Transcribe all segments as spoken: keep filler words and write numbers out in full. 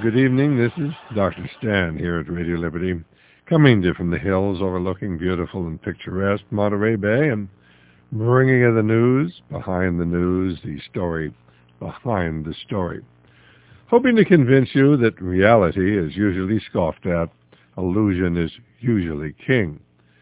good evening. This is Doctor Stan here at Radio Liberty, coming to you from the hills overlooking beautiful and picturesque Monterey Bay and bringing you the news, behind the news, the story behind the story. Hoping to convince you that reality is usually scoffed at, illusion is usually king.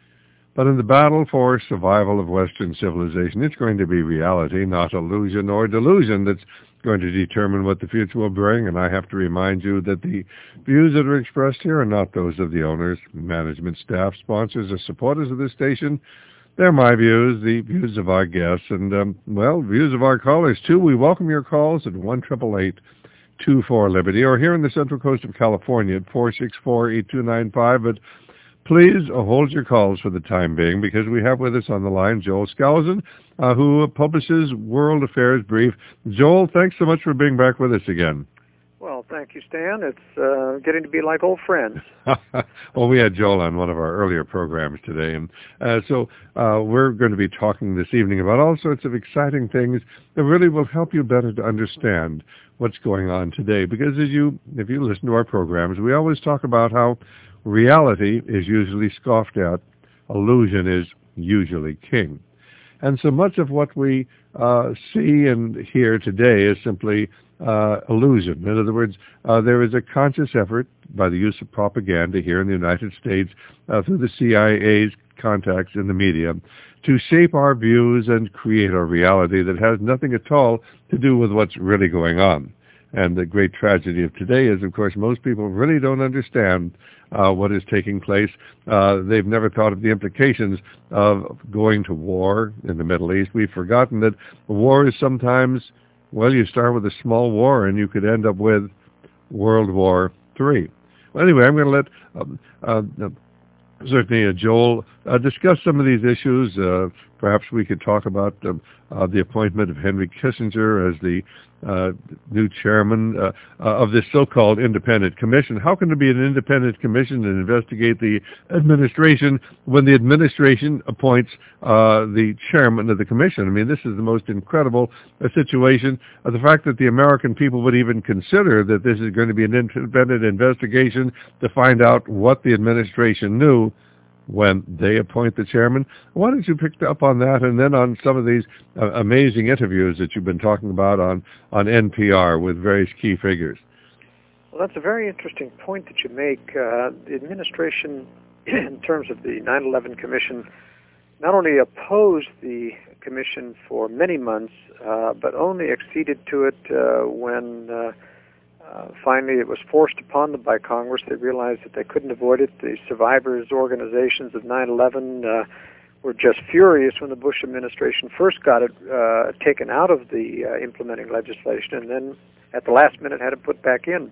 But in the battle for survival of Western civilization, it's going to be reality, not illusion or delusion, that's going to determine what the future will bring. And I have to remind you that the views that are expressed here are not those of the owners, management, staff, sponsors, or supporters of this station. They're my views, the views of our guests, and, um, well, views of our callers, too. We welcome your calls at one eight eight eight, two four, Liberty, or here in the Central Coast of California at four six four, eight two nine five. But please uh, hold your calls for the time being, because we have with us on the line Joel Skousen, uh, who publishes World Affairs Brief. Joel, thanks so much for being back with us again. Well, thank you, Stan. It's uh, getting to be like old friends. Well, we had Joel on one of our earlier programs today, and uh, so uh, we're going to be talking this evening about all sorts of exciting things that really will help you better to understand what's going on today. Because as you, if you listen to our programs, we always talk about how reality is usually scoffed at, illusion is usually king. And so much of what we uh, see and hear today is simply uh, illusion. In other words, uh, there is a conscious effort by the use of propaganda here in the United States uh, through the C I A's contacts in the media to shape our views and create a reality that has nothing at all to do with what's really going on. And the great tragedy of today is, of course, most people really don't understand uh, what is taking place. Uh, they've never thought of the implications of going to war in the Middle East. We've forgotten that war is sometimes, well, you start with a small war and you could end up with World War Three. Well, anyway, I'm going to let um, uh, certainly uh, Joel uh, discuss some of these issues. Uh, perhaps we could talk about um, uh, the appointment of Henry Kissinger as the uh, new chairman uh, uh, of this so-called independent commission. How can there be an independent commission and investigate the administration when the administration appoints uh, the chairman of the commission? I mean, this is the most incredible uh, situation. Uh, the fact that the American people would even consider that this is going to be an independent investigation to find out what the administration knew when they appoint the chairman. Why don't you pick up on that, and then on some of these uh, amazing interviews that you've been talking about on, on N P R with various key figures? Well, that's a very interesting point that you make. Uh, the administration, in terms of the nine eleven Commission, not only opposed the commission for many months, uh, but only acceded to it uh, when uh, Uh, finally, it was forced upon them by Congress. They realized that they couldn't avoid it. The survivors' organizations of nine eleven uh, were just furious when the Bush administration first got it uh, taken out of the uh, implementing legislation, and then at the last minute had it put back in.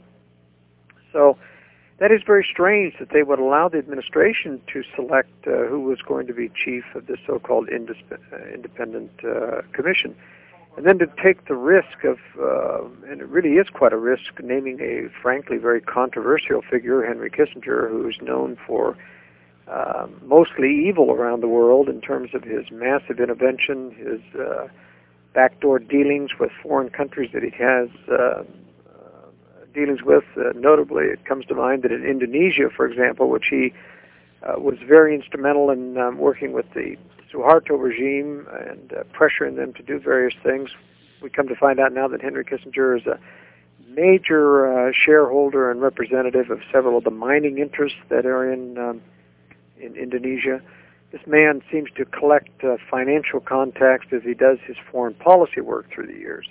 So that is very strange that they would allow the administration to select uh, who was going to be chief of this so-called indis- uh, independent uh, commission. And then to take the risk of, uh, and it really is quite a risk, naming a frankly very controversial figure, Henry Kissinger, who's known for uh, mostly evil around the world in terms of his massive intervention, his uh, backdoor dealings with foreign countries that he has uh, uh, dealings with. Uh, notably, it comes to mind that in Indonesia, for example, which he uh, was very instrumental in um, working with the Suharto regime and uh, pressuring them to do various things. We come to find out now that Henry Kissinger is a major uh, shareholder and representative of several of the mining interests that are in um, in Indonesia. This man seems to collect uh, financial contacts as he does his foreign policy work through the years.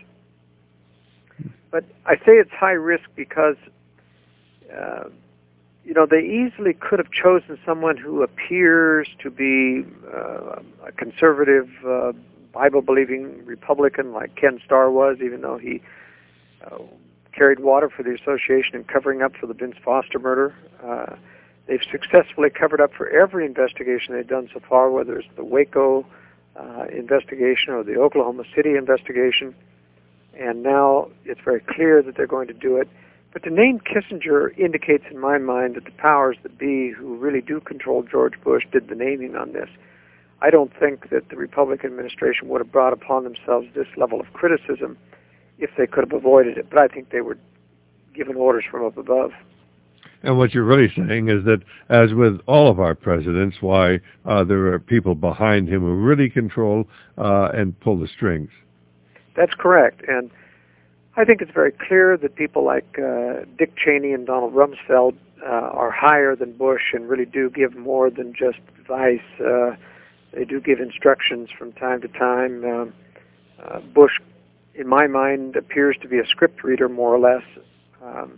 But I say it's high risk because uh, you know, they easily could have chosen someone who appears to be uh, a conservative, uh, Bible-believing Republican like Ken Starr was, even though he uh, carried water for the association in covering up for the Vince Foster murder. Uh, they've successfully covered up for every investigation they've done so far, whether it's the Waco uh, investigation or the Oklahoma City investigation. And now it's very clear that they're going to do it. But the name Kissinger indicates in my mind that the powers that be, who really do control George Bush, did the naming on this. I don't think that the Republican administration would have brought upon themselves this level of criticism if they could have avoided it. But I think they were given orders from up above. And what you're really saying is that, as with all of our presidents, why uh, there are people behind him who really control uh, and pull the strings. That's correct. And I think it's very clear that people like uh, Dick Cheney and Donald Rumsfeld uh, are higher than Bush and really do give more than just advice. Uh, they do give instructions from time to time. Um, uh, Bush, in my mind, appears to be a script reader, more or less. Um,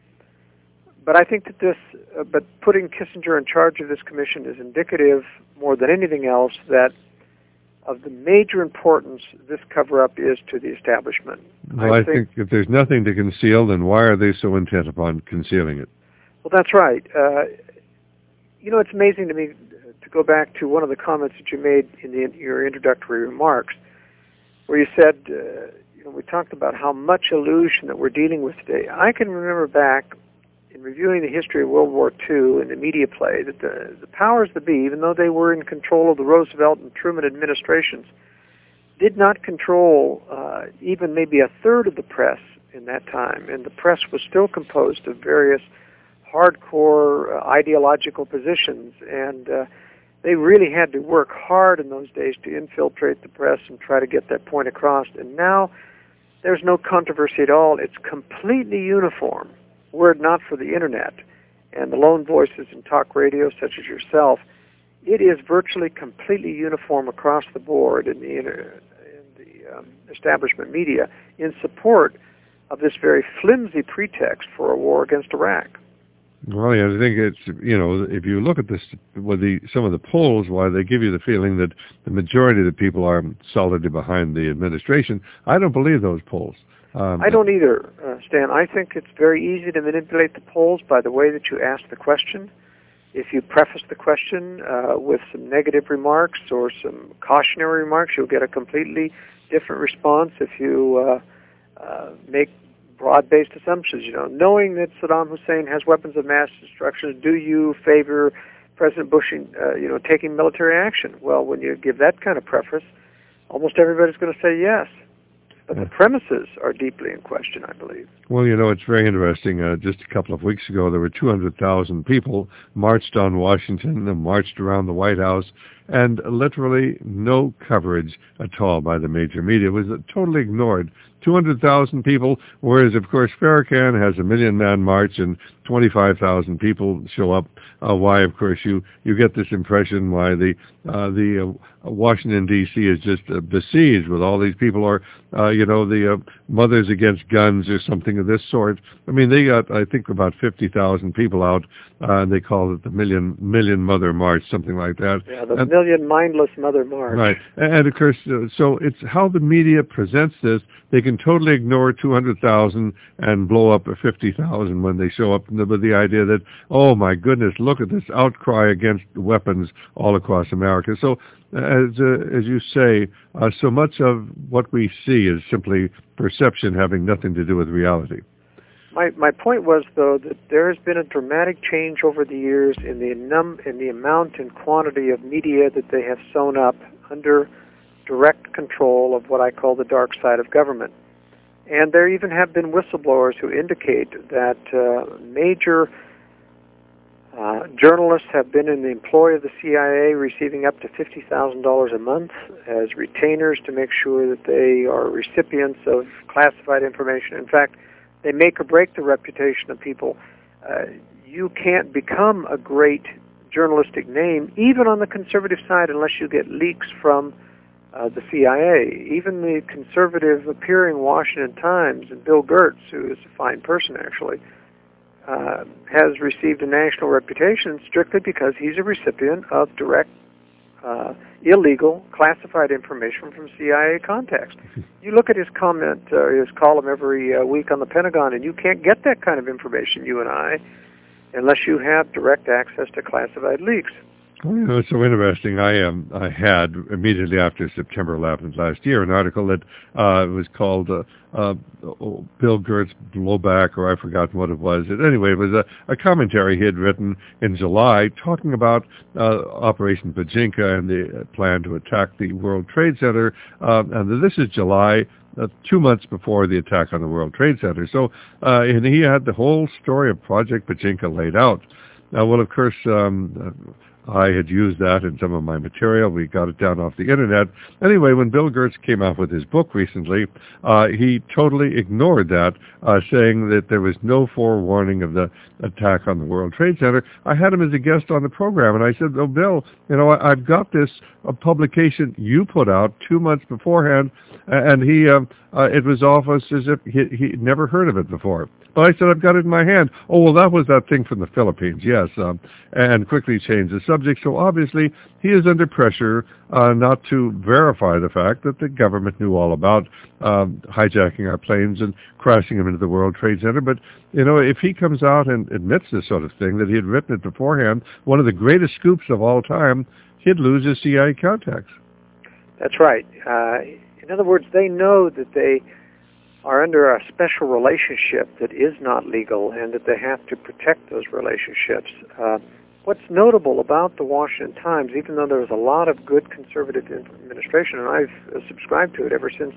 But I think that this, uh, but putting Kissinger in charge of this commission is indicative, more than anything else, that of the major importance this cover-up is to the establishment. Well, I, I think, think if there's nothing to conceal, then why are they so intent upon concealing it? Well, that's right. Uh, you know, it's amazing to me to go back to one of the comments that you made in the, your introductory remarks, where you said, uh, you know, we talked about how much illusion that we're dealing with today. I can remember back in reviewing the history of World War Two and the media play, that the, the powers that be, even though they were in control of the Roosevelt and Truman administrations, did not control uh, even maybe a third of the press in that time. And the press was still composed of various hardcore uh, ideological positions. And uh, they really had to work hard in those days to infiltrate the press and try to get that point across. And now there's no controversy at all. It's completely uniform. Were it not for the Internet and the lone voices in talk radio such as yourself, it is virtually completely uniform across the board in the, inter, in the um, establishment media in support of this very flimsy pretext for a war against Iraq. Well, yeah, I think it's, you know, if you look at this, with the, some of the polls, why they give you the feeling that the majority of the people are solidly behind the administration. I don't believe those polls. Um, I don't either, uh, Stan. I think it's very easy to manipulate the polls by the way that you ask the question. If you preface the question uh, with some negative remarks or some cautionary remarks, you'll get a completely different response. If you uh, uh, make broad-based assumptions, you know, knowing that Saddam Hussein has weapons of mass destruction, do you favor President Bush, in, uh, you know, taking military action? Well, when you give that kind of preface, almost everybody's going to say yes. But the premises are deeply in question, I believe. Well, you know, it's very interesting. Uh, just a couple of weeks ago, there were two hundred thousand people marched on Washington and marched around the White House, and literally no coverage at all by the major media. It was uh, totally ignored. two hundred thousand people, whereas, of course, Farrakhan has a million-man march and twenty-five thousand people show up. Uh, why, of course, you, you get this impression why the uh, the uh, Washington, D C is just uh, besieged with all these people, or, uh, you know, the uh, Mothers Against Guns or something of this sort. I mean, they got, I think, about fifty thousand people out, uh, and they call it the Million Million Mother March, something like that. Yeah, the and, Million Mindless Mother March. Right. And, and of course, uh, so it's how the media presents this. They can totally ignore two hundred thousand and blow up fifty thousand when they show up with the idea that, oh, my goodness, look at this outcry against weapons all across America. So, as uh, as you say, uh, so much of what we see is simply perception having nothing to do with reality. My my point was, though, that there has been a dramatic change over the years in the num in the amount and quantity of media that they have sewn up under direct control of what I call the dark side of government. And there even have been whistleblowers who indicate that uh, major uh, journalists have been in the employ of the C I A, receiving up to fifty thousand dollars a month as retainers to make sure that they are recipients of classified information. In fact, they make or break the reputation of people. Uh, you can't become a great journalistic name, even on the conservative side, unless you get leaks from Uh, the C I A. Even the conservative-appearing Washington Times, and Bill Gertz, who is a fine person actually, uh, has received a national reputation strictly because he's a recipient of direct, uh, illegal, classified information from C I A contacts. You look at his comment, uh, his column every uh, week on the Pentagon, and you can't get that kind of information, you and I, unless you have direct access to classified leaks. Well, you know, it's so interesting. I um, I had, immediately after September eleventh last year, an article that uh, was called uh, uh, Bill Gertz Blowback, or I've forgotten what it was. Anyway, it was a, a commentary he had written in July talking about uh, Operation Bajinka and the plan to attack the World Trade Center. Uh, and this is July uh, two months before the attack on the World Trade Center. So, uh, and he had the whole story of Project Pachinko laid out. Now, well, of course, um, I had used that in some of my material. We got it down off the internet. Anyway, when Bill Gertz came out with his book recently, uh, he totally ignored that, uh, saying that there was no forewarning of the attack on the World Trade Center. I had him as a guest on the program, and I said, "Oh, Bill, you know, I, I've got this a publication you put out two months beforehand," and he, um, uh, it was off us as if he he'd never heard of it before. But I said, "I've got it in my hand." "Oh, well, that was that thing from the Philippines," yes, um, and quickly changed the subject. So obviously, he is under pressure uh, not to verify the fact that the government knew all about um, hijacking our planes and crashing them into the World Trade Center. But, you know, if he comes out and admits this sort of thing, that he had written it beforehand, one of the greatest scoops of all time, he'd lose his C I A contacts. That's right. Uh, in other words, they know that they are under a special relationship that is not legal and that they have to protect those relationships. Uh, what's notable about the Washington Times, even though there was a lot of good conservative administration, and I've uh, subscribed to it ever since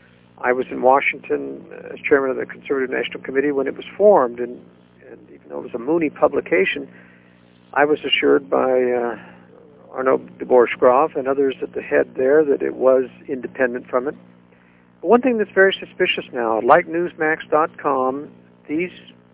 I was in Washington as chairman of the Conservative National Committee when it was formed, and, and even though it was a Mooney publication, I was assured by uh, Arnaud de Bourg-Grave and others at the head there that it was independent from it. One thing that's very suspicious now, like Newsmax dot com, these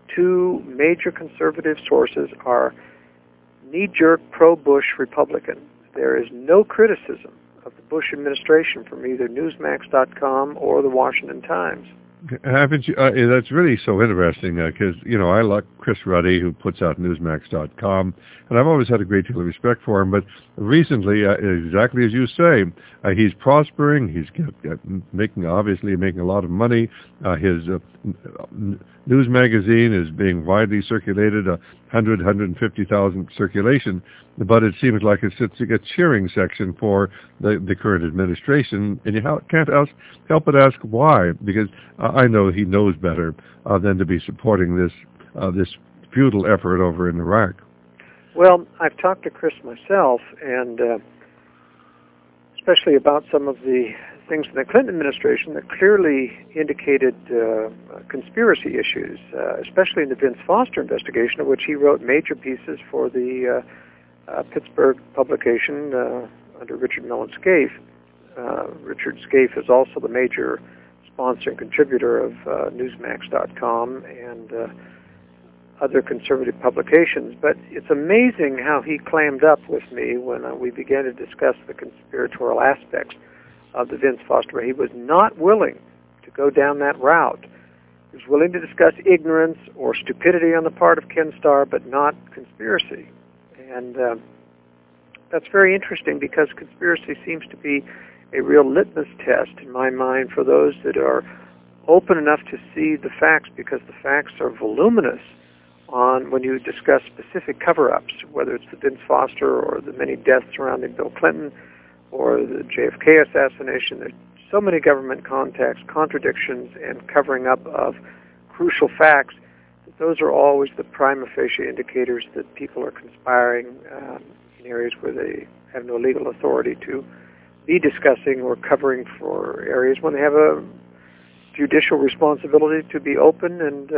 two major conservative sources are knee-jerk pro-Bush Republican. There is no criticism of the Bush administration from either Newsmax dot com or the Washington Times. Haven't you? Uh, that's really so interesting because, uh, you know, I like Chris Ruddy, who puts out Newsmax dot com, and I've always had a great deal of respect for him. But recently, uh, exactly as you say, uh, he's prospering. He's get, get making, obviously, making a lot of money. Uh, his uh, news magazine is being widely circulated, a hundred, one hundred fifty thousand circulation. But it seems like it's just a cheering section for the, the current administration, and you can't ask, help but ask why, because uh, I know he knows better uh, than to be supporting this uh, this futile effort over in Iraq. Well, I've talked to Chris myself, and uh, especially about some of the things in the Clinton administration that clearly indicated uh, conspiracy issues, uh, especially in the Vince Foster investigation, of which he wrote major pieces for the uh, Uh, Pittsburgh publication uh, under Richard Mellon Scaife. Uh, Richard Scaife is also the major sponsor and contributor of uh, Newsmax dot com and uh, other conservative publications. But it's amazing how he clammed up with me when uh, we began to discuss the conspiratorial aspects of the Vince Foster. He was not willing to go down that route. He was willing to discuss ignorance or stupidity on the part of Ken Starr, but not conspiracy. And uh, that's very interesting because conspiracy seems to be a real litmus test in my mind for those that are open enough to see the facts, because the facts are voluminous on when you discuss specific cover-ups, whether it's the Vince Foster or the many deaths surrounding Bill Clinton or the J F K assassination. There's so many government contacts, contradictions, and covering up of crucial facts. Those are always the prima facie indicators that people are conspiring um, in areas where they have no legal authority to be discussing or covering for areas when they have a judicial responsibility to be open and uh,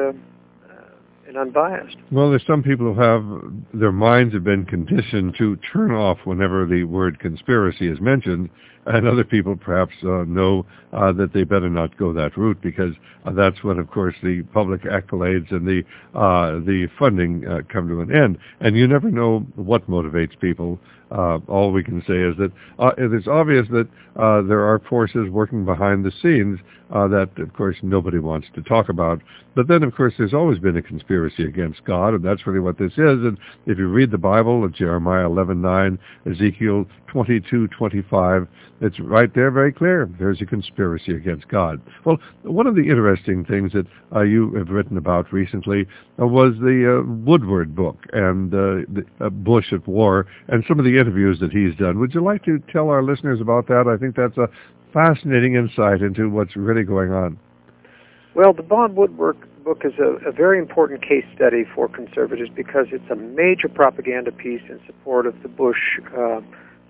uh, and unbiased. Well, there's some people who have, their minds have been conditioned to turn off whenever the word conspiracy is mentioned, and other people perhaps uh, know uh, that they better not go that route, because uh, that's when, of course, the public accolades and the uh, the funding uh, come to an end. And you never know what motivates people. Uh, all we can say is that uh, it is obvious that uh, there are forces working behind the scenes uh, that, of course, nobody wants to talk about. But then, of course, there's always been a conspiracy against God, and that's really what this is. And if you read the Bible, Jeremiah eleven nine, Ezekiel twenty-two twenty-five, it's right there very clear. There's a conspiracy against God. Well, one of the interesting things that uh, you have written about recently uh, was the uh, Woodward book and uh, the, uh, Bush at War and some of the interviews that he's done. Would you like to tell our listeners about that? I think that's a fascinating insight into what's really going on. Well, the Bob Woodward book is a, a very important case study for conservatives because it's a major propaganda piece in support of the Bush uh,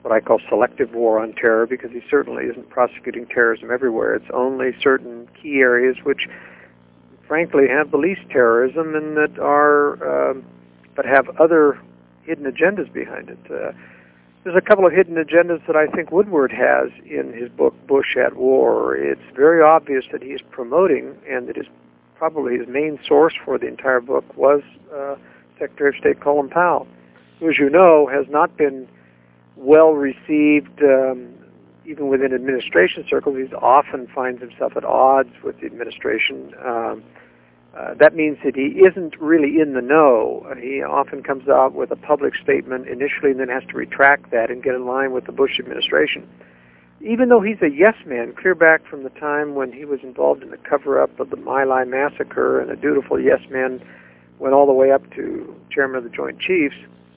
what I call selective war on terror, because he certainly isn't prosecuting terrorism everywhere. It's only certain key areas which, frankly, have the least terrorism and that are, um, but have other hidden agendas behind it. Uh, there's a couple of hidden agendas that I think Woodward has in his book, Bush at War. It's very obvious that he's promoting, and that is probably his main source for the entire book was uh, Secretary of State Colin Powell, who, as you know, has not been well received um, even within administration circles. He often finds himself at odds with the administration. Um, uh, that means that he isn't really in the know. He often comes out with a public statement initially and then has to retract that and get in line with the Bush administration. Even though he's a yes man, clear back from the time when he was involved in the cover-up of the My Lai massacre, and a dutiful yes man went all the way up to chairman of the Joint Chiefs,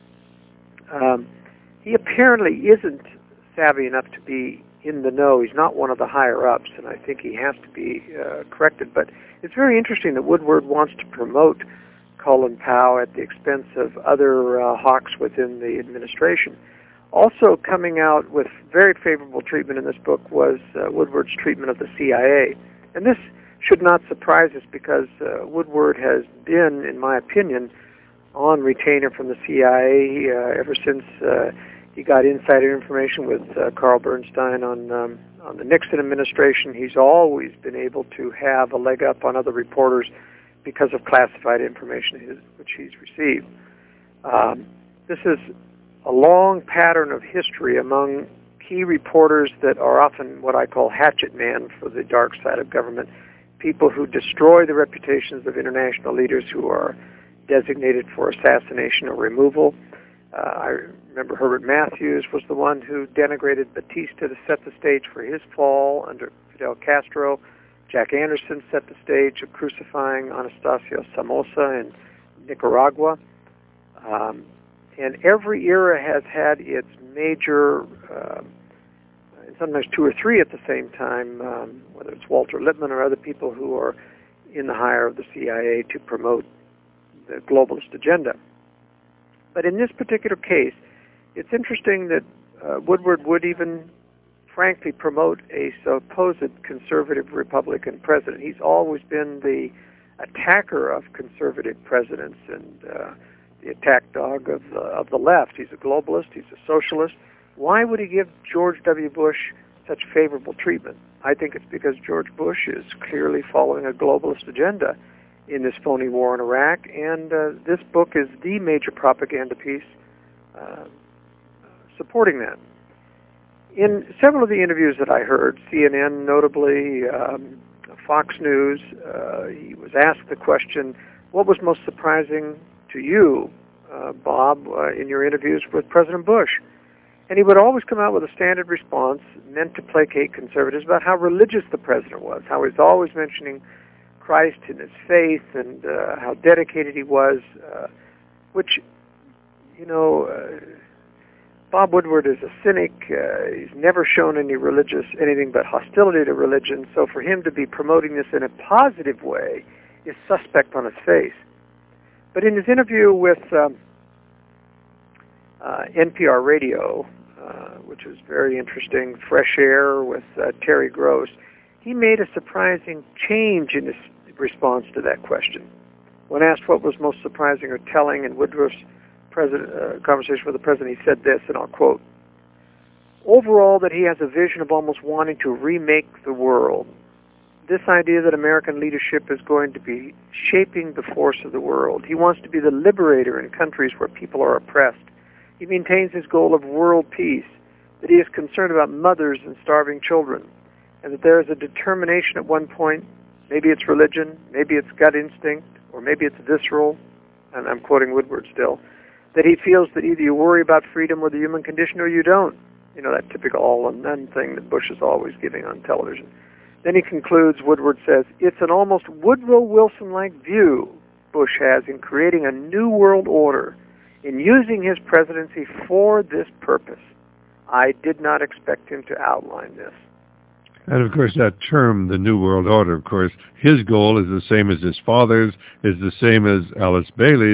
um, he apparently isn't savvy enough to be in the know. He's not one of the higher-ups, and I think he has to be uh, corrected. But it's very interesting that Woodward wants to promote Colin Powell at the expense of other uh, hawks within the administration. Also coming out with very favorable treatment in this book was uh, Woodward's treatment of the C I A. And this should not surprise us, because uh, Woodward has been, in my opinion, on retainer from the C I A uh, ever since uh, he got insider information with uh, Carl Bernstein on um, on the Nixon administration. He's always been able to have a leg up on other reporters because of classified information his, which he's received. Um, this is a long pattern of history among key reporters that are often what I call hatchet man for the dark side of government, people who destroy the reputations of international leaders who are designated for assassination or removal. Uh, I remember Herbert Matthews was the one who denigrated Batista to set the stage for his fall under Fidel Castro. Jack Anderson set the stage of crucifying Anastasio Somoza in Nicaragua. Um, and every era has had its major, uh, sometimes two or three at the same time, um, whether it's Walter Lippmann or other people who are in the hire of the C I A to promote the globalist agenda. But in this particular case, it's interesting that uh, Woodward would even frankly promote a supposed conservative Republican president. He's always been the attacker of conservative presidents and uh, the attack dog of the, of the left. He's a globalist, he's a socialist. Why would he give George W. Bush such favorable treatment? I think it's because George Bush is clearly following a globalist agenda in this phony war in Iraq, and uh, this book is the major propaganda piece uh, supporting that. In several of the interviews that I heard, C N N notably, um, Fox News, uh, he was asked the question, what was most surprising to you, uh, Bob, uh, in your interviews with President Bush? And he would always come out with a standard response meant to placate conservatives about how religious the president was, how he was always mentioning Christ and his faith, and uh, how dedicated he was, uh, which, you know, uh, Bob Woodward is a cynic. Uh, he's never shown any religious, anything but hostility to religion, so for him to be promoting this in a positive way is suspect on its face. But in his interview with um, uh, N P R Radio, uh, which was very interesting, Fresh Air with uh, Terry Gross, he made a surprising change in his response to that question. When asked what was most surprising or telling in Woodruff's president, uh, conversation with the president, he said this, and I'll quote, "Overall, that he has a vision of almost wanting to remake the world. This idea that American leadership is going to be shaping the force of the world. He wants to be the liberator in countries where people are oppressed. He maintains his goal of world peace, that he is concerned about mothers and starving children, and that there is a determination at one point, maybe it's religion, maybe it's gut instinct, or maybe it's visceral," and I'm quoting Woodward still, "that he feels that either you worry about freedom or the human condition or you don't." You know, that typical all or none thing that Bush is always giving on television. Then he concludes, Woodward says, "It's an almost Woodrow Wilson-like view Bush has in creating a new world order, in using his presidency for this purpose. I did not expect him to outline this." And of course, that term, the New World Order, of course, his goal is the same as his father's, is the same as Alice Bailey's,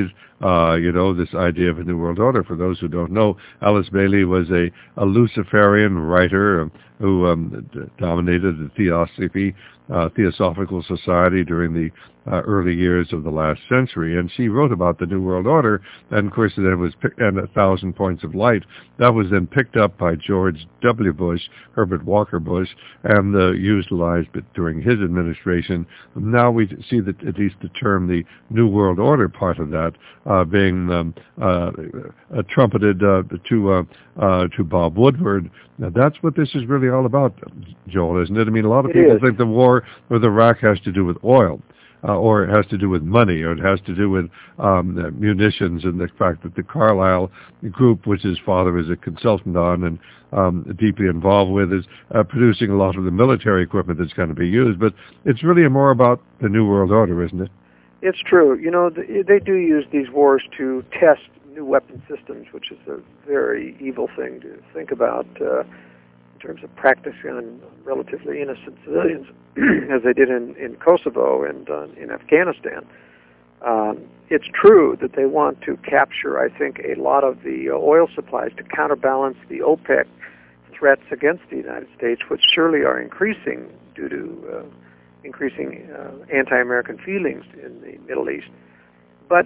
Uh, you know, this idea of a New World Order. For those who don't know, Alice Bailey was a, a Luciferian writer um, who um, d- dominated the Theosophy, uh, Theosophical Society during the uh, early years of the last century, and she wrote about the New World Order, and of course then it was pick- and A Thousand Points of Light. That was then picked up by George W. Bush, Herbert Walker Bush, and uh, utilized during his administration. Now we see that at least the term, the New World Order part of that, uh, being um, uh, uh, trumpeted uh, to uh, uh, to Bob Woodward. Now that's what this is really all about, Joel, isn't it? I mean, a lot of it people is. think the war with Iraq has to do with oil. Uh, or it has to do with money, or it has to do with um, uh, munitions, and the fact that the Carlyle Group, which his father is a consultant on and um, deeply involved with, is uh, producing a lot of the military equipment that's going to be used. But it's really more about the New World Order, isn't it? It's true. You know, they do use these wars to test new weapon systems, which is a very evil thing to think about uh, in terms of practicing on relatively innocent civilians, as they did in, in Kosovo and uh, in Afghanistan. Um, it's true that they want to capture, I think, a lot of the uh, oil supplies to counterbalance the OPEC threats against the United States, which surely are increasing due to uh, increasing uh, anti-American feelings in the Middle East. But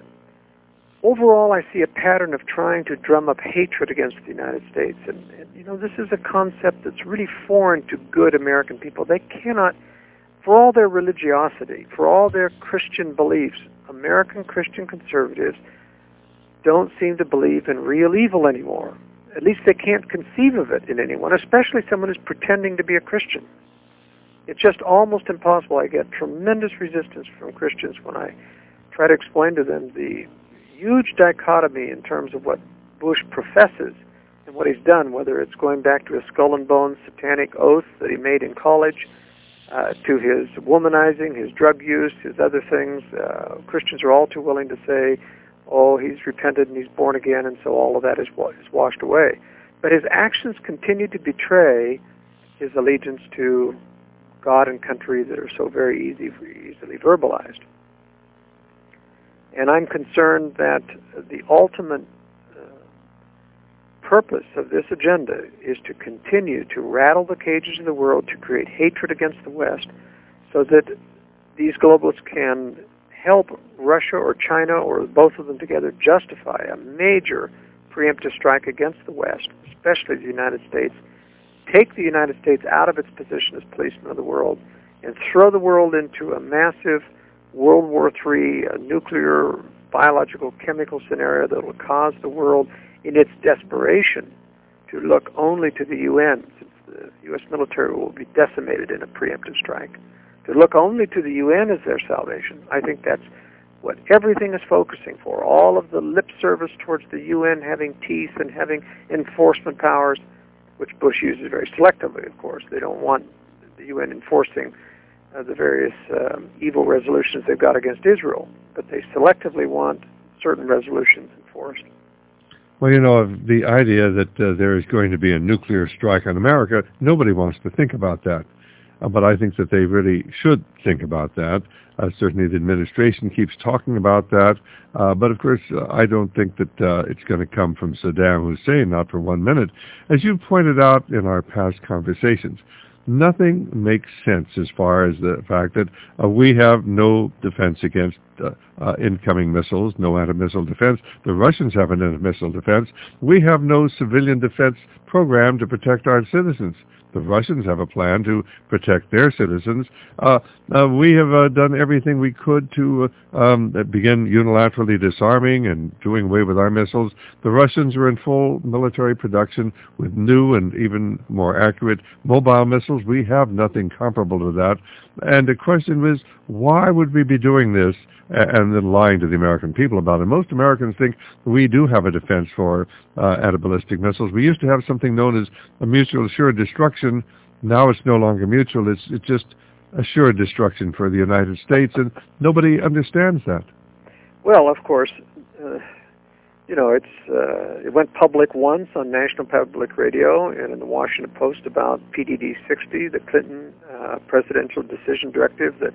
overall, I see a pattern of trying to drum up hatred against the United States. And, and, you know, this is a concept that's really foreign to good American people. They cannot, for all their religiosity, for all their Christian beliefs, American Christian conservatives don't seem to believe in real evil anymore. At least they can't conceive of it in anyone, especially someone who's pretending to be a Christian. It's just almost impossible. I get tremendous resistance from Christians when I try to explain to them the huge dichotomy in terms of what Bush professes and what he's done, whether it's going back to his skull and bones satanic oath that he made in college, uh, to his womanizing, his drug use, his other things. Uh, Christians are all too willing to say, oh, he's repented and he's born again, and so all of that is, wa- is washed away. But his actions continue to betray his allegiance to God and country that are so very easy, easily verbalized. And I'm concerned that the ultimate uh, purpose of this agenda is to continue to rattle the cages of the world, to create hatred against the West, so that these globalists can help Russia or China or both of them together justify a major preemptive strike against the West, especially the United States, take the United States out of its position as policeman of the world, and throw the world into a massive World War Three, a nuclear, biological, chemical scenario that will cause the world, in its desperation, to look only to the U N, since the U S military will be decimated in a preemptive strike, to look only to the U N as their salvation. I think that's what everything is focusing for. All of the lip service towards the U N having teeth and having enforcement powers, which Bush uses very selectively, of course. They don't want the U N enforcing uh, the various um, evil resolutions they've got against Israel, but they selectively want certain resolutions enforced. Well, you know, the idea that uh, there is going to be a nuclear strike on America, nobody wants to think about that. Uh, but I think that they really should think about that. Uh, certainly the administration keeps talking about that. Uh, but, of course, uh, I don't think that uh, it's going to come from Saddam Hussein, not for one minute. As you pointed out in our past conversations, nothing makes sense as far as the fact that uh, we have no defense against uh, uh, incoming missiles, no anti-missile defense. The Russians have an anti-missile defense. We have no civilian defense program to protect our citizens. The Russians have a plan to protect their citizens. Uh, uh, we have uh, done everything we could to uh, um, begin unilaterally disarming and doing away with our missiles. The Russians are in full military production with new and even more accurate mobile missiles. We have nothing comparable to that. And the question was, why would we be doing this and then lying to the American people about it? Most Americans think we do have a defense for uh, anti-ballistic missiles. We used to have something known as a mutual assured destruction. Now it's no longer mutual. It's, it's just assured destruction for the United States, and nobody understands that. Well, of course, uh, you know, it's uh, it went public once on National Public Radio and in the Washington Post about P D D sixty, the Clinton uh, presidential decision directive that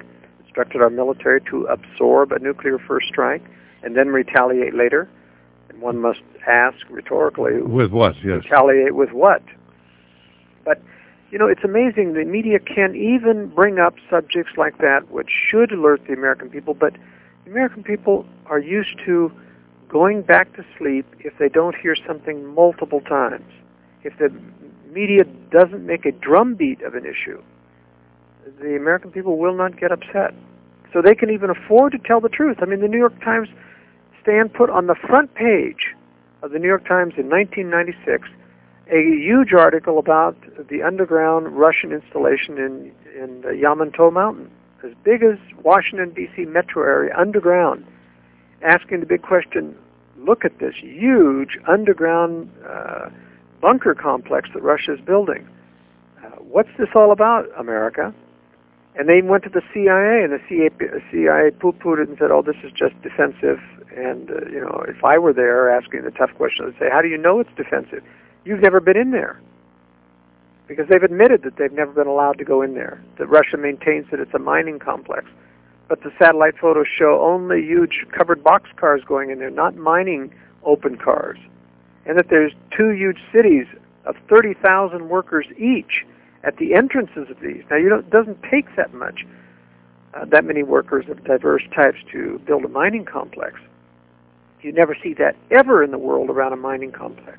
instructed our military to absorb a nuclear first strike and then retaliate later. And one must ask rhetorically, with what? Yes. Retaliate with what? But, you know, it's amazing. The media can even bring up subjects like that, which should alert the American people, but the American people are used to going back to sleep if they don't hear something multiple times. If the media doesn't make a drumbeat of an issue, the American people will not get upset. So they can even afford to tell the truth. I mean, the New York Times stand put on the front page of the New York Times in nineteen ninety-six a huge article about the underground Russian installation in, in the Yamato Mountain, as big as Washington, D C metro area, underground, asking the big question, look at this huge underground uh, bunker complex that Russia is building. Uh, what's this all about, America? And they went to the C I A, and the C I A poo-pooed it and said, oh, this is just defensive. And, uh, you know, if I were there asking the tough question, I'd say, how do you know it's defensive? You've never been in there. Because they've admitted that they've never been allowed to go in there, that Russia maintains that it's a mining complex. But the satellite photos show only huge covered box cars going in there, not mining open cars. And that there's two huge cities of thirty thousand workers each at the entrances of these. Now, you don't, it doesn't take that much, uh, that many workers of diverse types to build a mining complex. You never see that ever in the world around a mining complex.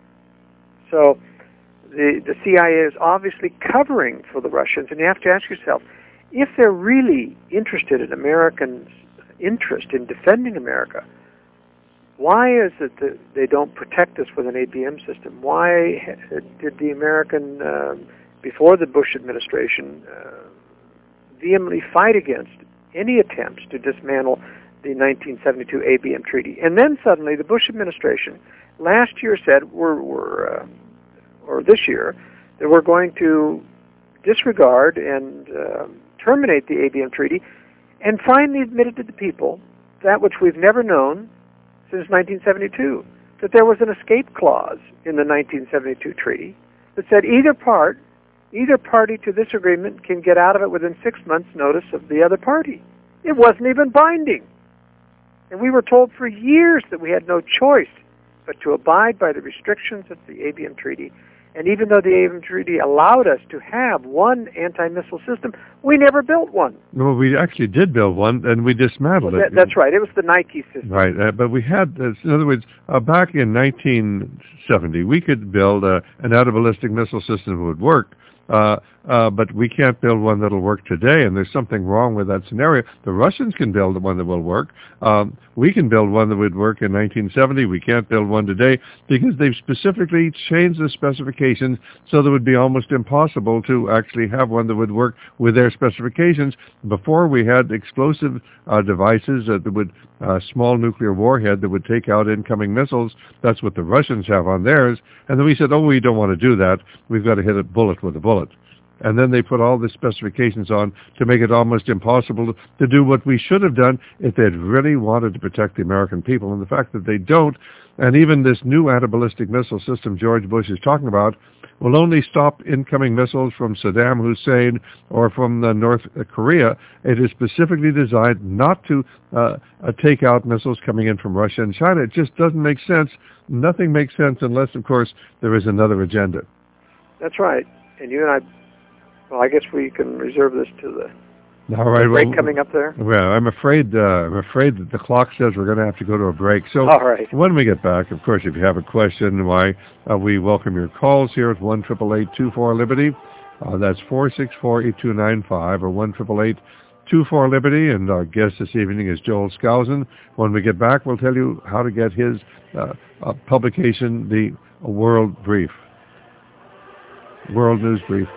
So the, the C I A is obviously covering for the Russians, and you have to ask yourself, if they're really interested in Americans' interest in defending America, why is it that they don't protect us with an A B M system? Why did the American, uh, before the Bush administration, uh, vehemently fight against any attempts to dismantle the nineteen seventy-two A B M treaty? And then suddenly the Bush administration last year said, we're, we're uh, or this year, that we're going to disregard and uh, terminate the A B M treaty, and finally admitted to the people that which we've never known since nineteen seventy-two, that there was an escape clause in the nineteen seventy-two treaty that said either part, either party to this agreement can get out of it within six months' notice of the other party. It wasn't even binding. And we were told for years that we had no choice but to abide by the restrictions of the A B M treaty. And even though the A B M treaty allowed us to have one anti-missile system, we never built one. Well, we actually did build one, and we dismantled well, that, it. That's right. It was the Nike system. Right. Uh, but we had, uh, in other words, uh, back in nineteen seventy, we could build uh, an anti-ballistic missile system that would work. Uh, uh, but we can't build one that'll work today, and there's something wrong with that scenario. The Russians can build one that will work. Um, we can build one that would work in nineteen seventy. We can't build one today because they've specifically changed the specifications so that it would be almost impossible to actually have one that would work with their specifications. Before, we had explosive uh, devices uh, that would, uh, small nuclear warhead that would take out incoming missiles. That's what the Russians have on theirs. And then we said, oh, we don't want to do that. We've got to hit a bullet with a bullet. And then they put all the specifications on to make it almost impossible to do what we should have done if they'd really wanted to protect the American people. And the fact that they don't, and even this new anti-ballistic missile system George Bush is talking about, will only stop incoming missiles from Saddam Hussein or from uh, North Korea. It is specifically designed not to uh, uh, take out missiles coming in from Russia and China. It just doesn't make sense. Nothing makes sense unless, of course, there is another agenda. That's right. And you and I, well, I guess we can reserve this to the All right, break well, coming up there. Well, I'm afraid uh, I'm afraid that the clock says we're going to have to go to a break. So All right. When we get back, of course, if you have a question, why uh, we welcome your calls here at one eight eight eight, two four, Liberty. Uh, that's four six four, eight two nine five or one eight eight eight, two four, Liberty. And our guest this evening is Joel Skousen. When we get back, we'll tell you how to get his uh, uh, publication, the World Brief, World News Brief.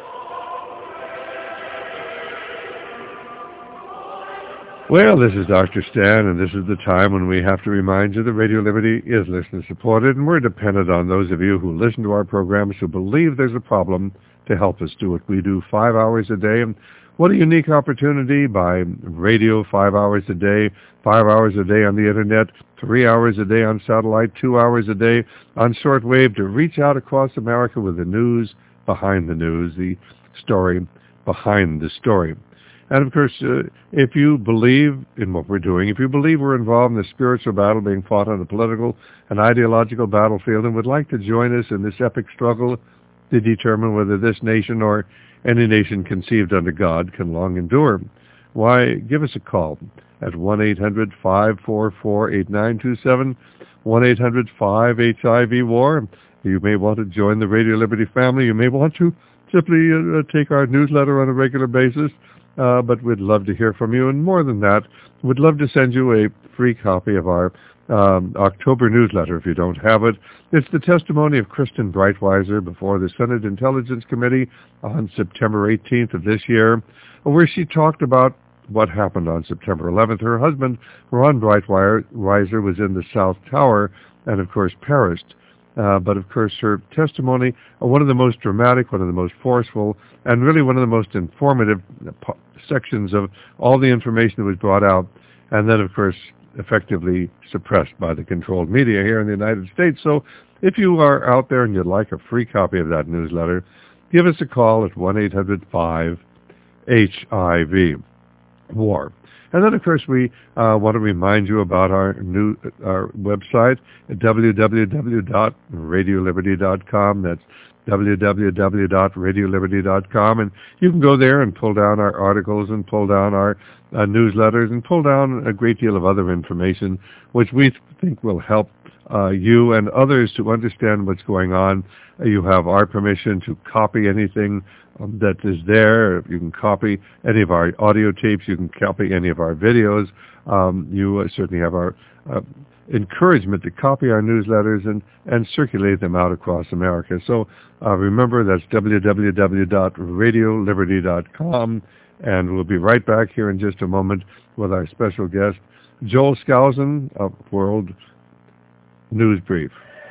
Well, this is Doctor Stan, and this is the time when we have to remind you that Radio Liberty is listener-supported, and we're dependent on those of you who listen to our programs who believe there's a problem to help us do what we do five hours a day. And what a unique opportunity by radio five hours a day, five hours a day on the Internet, three hours a day on satellite, two hours a day on shortwave to reach out across America with the news behind the news, the story behind the story. And, of course, uh, if you believe in what we're doing, if you believe we're involved in the spiritual battle being fought on the political and ideological battlefield and would like to join us in this epic struggle to determine whether this nation or any nation conceived under God can long endure, why, give us a call at one eight hundred five four four eight nine two seven, one eight hundred five H I V war. You may want to join the Radio Liberty family. You may want to simply uh, take our newsletter on a regular basis, uh, but we'd love to hear from you. And more than that, we'd love to send you a free copy of our um, October newsletter if you don't have it. It's the testimony of Kristen Breitweiser before the Senate Intelligence Committee on September eighteenth of this year, where she talked about what happened on September eleventh. Her husband, Ron Breitweiser, was in the South Tower and, of course, perished. Uh, but, of course, her testimony, uh, one of the most dramatic, one of the most forceful, and really one of the most informative po- sections of all the information that was brought out, and then, of course, effectively suppressed by the controlled media here in the United States. So if you are out there and you'd like a free copy of that newsletter, give us a call at one eight hundred five H I V war. And then, of course, we uh, want to remind you about our new our website at w w w dot radio liberty dot com. That's w w w dot radio liberty dot com. And you can go there and pull down our articles and pull down our uh, newsletters and pull down a great deal of other information, which we think will help uh, you and others to understand what's going on. Uh, you have our permission to copy anything Um, that is there. You can copy any of our audio tapes. You can copy any of our videos. Um, you uh, certainly have our uh, encouragement to copy our newsletters and, and circulate them out across America. So uh, remember, that's w w w dot radio liberty dot com, and we'll be right back here in just a moment with our special guest, Joel Skousen of World News Brief.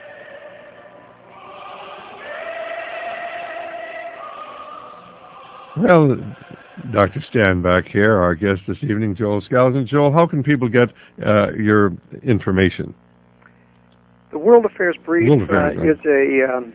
Well, Doctor Stan back here, our guest this evening, Joel Skousen. Joel, how can people get uh, your information? The World Affairs Brief World Affairs, uh, right. is a um,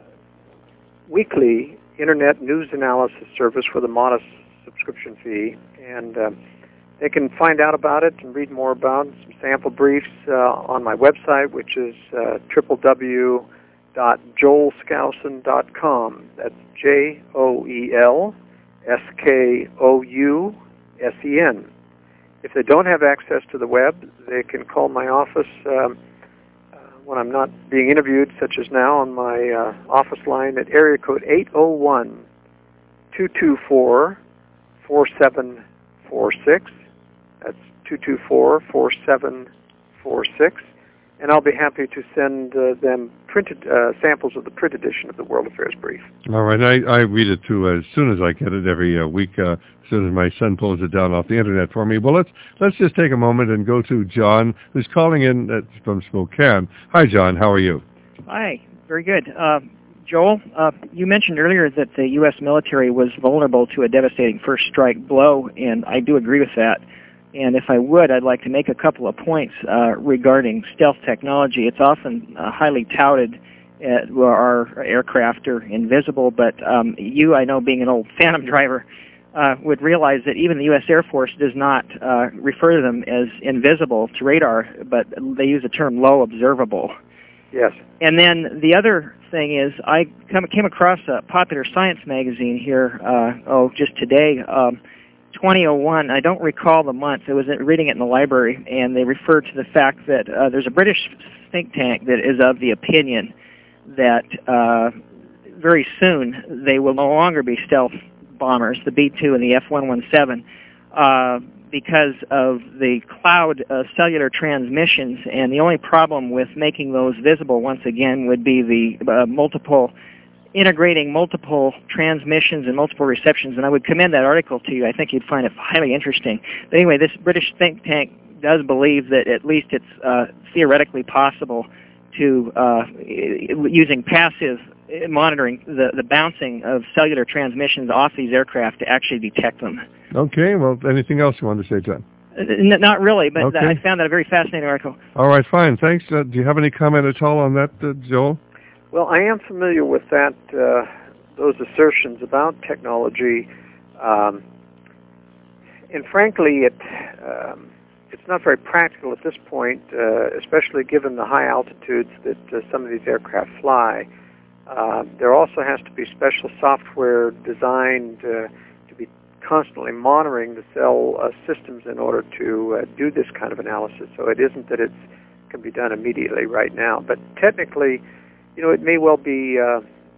weekly internet news analysis service with a modest subscription fee, and uh, they can find out about it and read more about it, some sample briefs uh, on my website, which is uh, w w w dot joel skousen dot com. That's J O E L S K O U S E N. If they don't have access to the web, they can call my office um, uh, when I'm not being interviewed, such as now, on my uh, office line at area code eight oh one, two two four, four seven four six. That's two two four, four seven four six. And I'll be happy to send uh, them printed uh, samples of the print edition of the World Affairs Brief. All right, I, I read it too as soon as I get it every uh, week, uh, as soon as my son pulls it down off the internet for me. Well, let's let's just take a moment and go to John, who's calling in uh, from Spokane. Hi, John. How are you? Hi. Very good. Uh, Joel, uh, you mentioned earlier that the U S military was vulnerable to a devastating first strike blow, and I do agree with that. And if I would, I'd like to make a couple of points uh, regarding stealth technology. It's often uh, highly touted uh, where our aircraft are invisible, but um, you, I know, being an old Phantom driver, uh, would realize that even the U S Air Force does not uh, refer to them as invisible to radar, but they use the term low observable. Yes. And then the other thing is I come, came across a Popular Science magazine here, uh, oh, just today, um, twenty oh one, I don't recall the month, I was reading it in the library, and they referred to the fact that uh, there's a British think tank that is of the opinion that uh, very soon they will no longer be stealth bombers, the B two and the F one seventeen, uh, because of the cloud uh, cellular transmissions, and the only problem with making those visible once again would be the uh, multiple integrating multiple transmissions and multiple receptions, and I would commend that article to you. I think you'd find it highly interesting. But anyway, this British think tank does believe that at least it's uh, theoretically possible to, uh, using passive monitoring, the, the bouncing of cellular transmissions off these aircraft to actually detect them. Okay, well, anything else you want to say, John? N- not really, but okay. I found that a very fascinating article. All right, fine, thanks. Uh, do you have any comment at all on that, uh, Joel? Well, I am familiar with that, uh, those assertions about technology. Um, and frankly, it um, it's not very practical at this point, uh, especially given the high altitudes that uh, some of these aircraft fly. Uh, there also has to be special software designed uh, to be constantly monitoring the cell uh, systems in order to uh, do this kind of analysis. So it isn't that it can be done immediately right now. But technically, you know, it may well be uh, uh,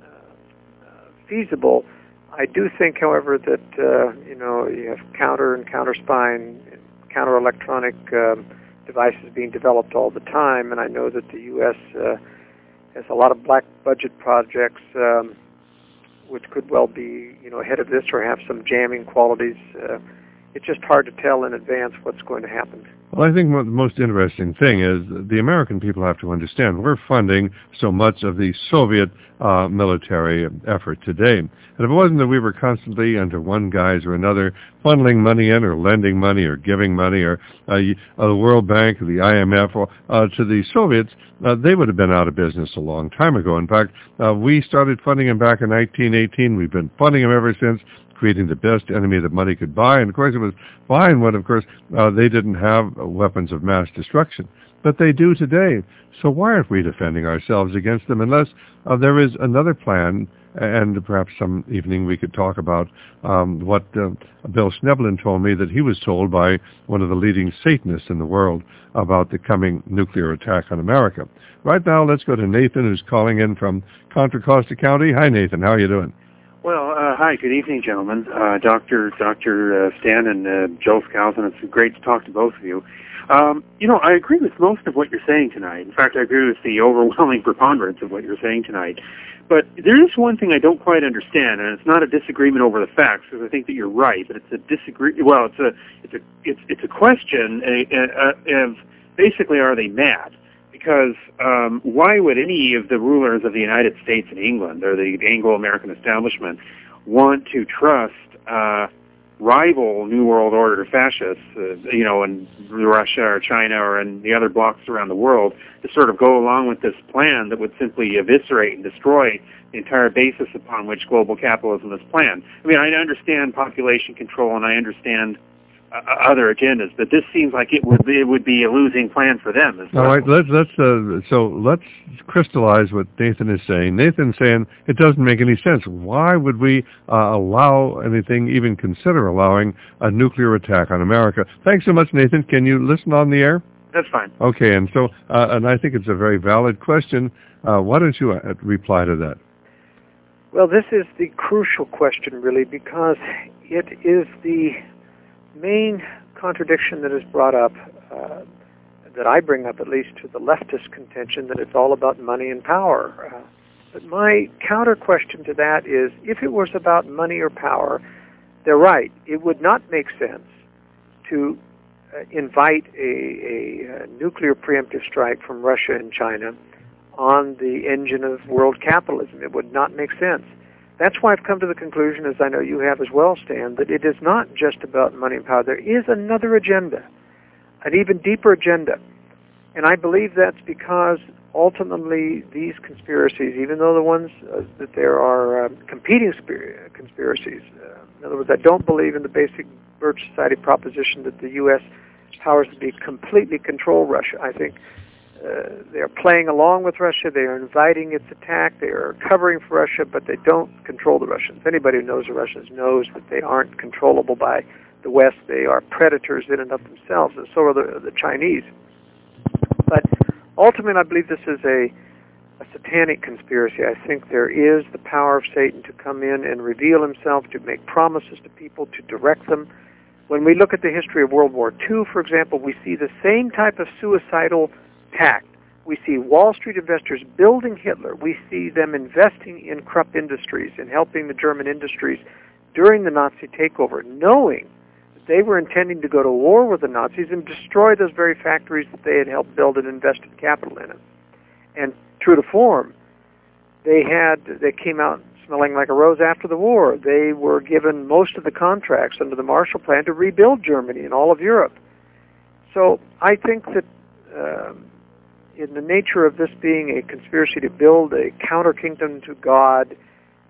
feasible. I do think, however, that, uh, you know, you have counter and counter spine, counter electronic um, devices being developed all the time, and I know that the U S uh, has a lot of black budget projects um, which could well be, you know, ahead of this or have some jamming qualities. Uh, it's just hard to tell in advance what's going to happen. Well, I think what the most interesting thing is the American people have to understand we're funding so much of the Soviet uh, military effort today. And if it wasn't that we were constantly, under one guise or another, funneling money in or lending money or giving money or uh, the World Bank or the I M F or, uh, to the Soviets, uh, they would have been out of business a long time ago. In fact, uh, we started funding them back in nineteen eighteen. We've been funding them ever since, creating the best enemy that money could buy. And, of course, it was fine when, of course, uh, they didn't have weapons of mass destruction. But they do today. So why aren't we defending ourselves against them unless uh, there is another plan? And perhaps some evening we could talk about um, what uh, Bill Schneblin told me that he was told by one of the leading Satanists in the world about the coming nuclear attack on America. Right now, let's go to Nathan, who's calling in from Contra Costa County. Hi, Nathan. How are you doing? Well, uh, hi, good evening, gentlemen. Uh, Doctor Doctor Uh, Stan and uh, Joe Skousen, it's great to talk to both of you. Um, you know, I agree with most of what you're saying tonight. In fact, I agree with the overwhelming preponderance of what you're saying tonight. But there is one thing I don't quite understand, and it's not a disagreement over the facts, because I think that you're right. But it's a disagree. Well, it's a it's a it's it's a question uh, of basically, are they mad? Because um, why would any of the rulers of the United States and England, or the Anglo-American establishment, want to trust uh, rival New World Order fascists, uh, you know, in Russia or China or in the other blocs around the world, to sort of go along with this plan that would simply eviscerate and destroy the entire basis upon which global capitalism is planned? I mean, I understand population control and I understand Uh, other agendas, but this seems like it would be, it would be a losing plan for them as well. All right, let's let's uh, so let's crystallize what Nathan is saying. Nathan's saying it doesn't make any sense. Why would we uh, allow anything, even consider allowing a nuclear attack on America? Thanks so much, Nathan. Can you listen on the air? That's fine. Okay, and so uh, and I think it's a very valid question. Uh, why don't you uh, reply to that? Well, this is the crucial question, really, because it is the main contradiction that is brought up, uh, that I bring up at least to the leftist contention, that it's all about money and power. Uh, but my counter question to that is, if it was about money or power, they're right. It would not make sense to uh, invite a, a, a nuclear preemptive strike from Russia and China on the engine of world capitalism. It would not make sense. That's why I've come to the conclusion, as I know you have as well, Stan, that it is not just about money and power. There is another agenda, an even deeper agenda. And I believe that's because ultimately these conspiracies, even though the ones uh, that there are uh, competing conspiracies, uh, in other words, I don't believe in the basic Birch Society proposition that the U S powers to be completely control Russia. I think Uh, they are playing along with Russia. They are inviting its attack. They are covering for Russia, but they don't control the Russians. Anybody who knows the Russians knows that they aren't controllable by the West. They are predators in and of themselves, and so are the, the Chinese. But ultimately, I believe this is a, a satanic conspiracy. I think there is the power of Satan to come in and reveal himself, to make promises to people, to direct them. When we look at the history of World War Two, for example, we see the same type of suicidal tact. We see Wall Street investors building Hitler. We see them investing in Krupp Industries and helping the German industries during the Nazi takeover, knowing that they were intending to go to war with the Nazis and destroy those very factories that they had helped build and invested capital in. It. And true to form, they had they came out smelling like a rose after the war. They were given most of the contracts under the Marshall Plan to rebuild Germany and all of Europe. So I think that um, in the nature of this being a conspiracy to build a counter-kingdom to God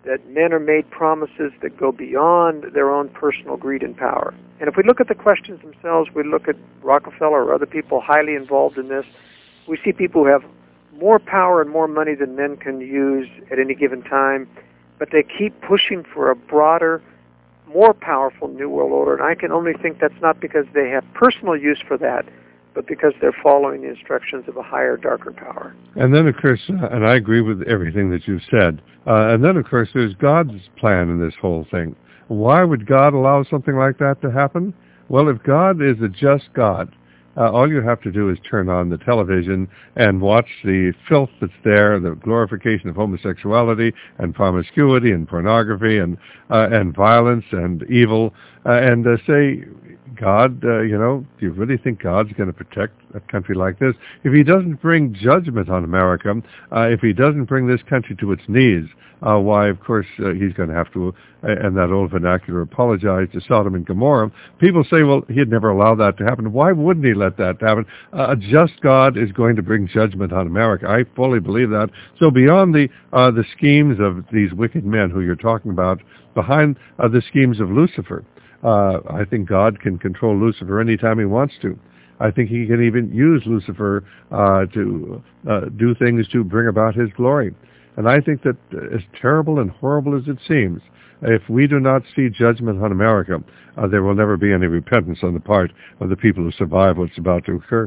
that men are made promises that go beyond their own personal greed and power. And if we look at the questions themselves, we look at Rockefeller or other people highly involved in this, we see people who have more power and more money than men can use at any given time, but they keep pushing for a broader, more powerful New World Order. And I can only think that's not because they have personal use for that, but because they're following the instructions of a higher, darker power. And then, of course, uh, and I agree with everything that you've said, uh, and then, of course, there's God's plan in this whole thing. Why would God allow something like that to happen? Well, if God is a just God, Uh, all you have to do is turn on the television and watch the filth that's there, the glorification of homosexuality and promiscuity and pornography and uh, and violence and evil, uh, and uh, say, God, uh, you know, do you really think God's going to protect a country like this? If he doesn't bring judgment on America, uh, if he doesn't bring this country to its knees, uh, why, of course, uh, he's going to have to, uh, and that old vernacular, apologize to Sodom and Gomorrah. People say, well, he'd never allow that to happen. Why wouldn't he let that happen? Uh, a just God is going to bring judgment on America. I fully believe that. So beyond the uh, the schemes of these wicked men who you're talking about, behind uh, the schemes of Lucifer, Uh, I think God can control Lucifer anytime he wants to. I think he can even use Lucifer uh, to uh, do things to bring about his glory. And I think that as terrible and horrible as it seems, if we do not see judgment on America, uh, there will never be any repentance on the part of the people who survive what's about to occur.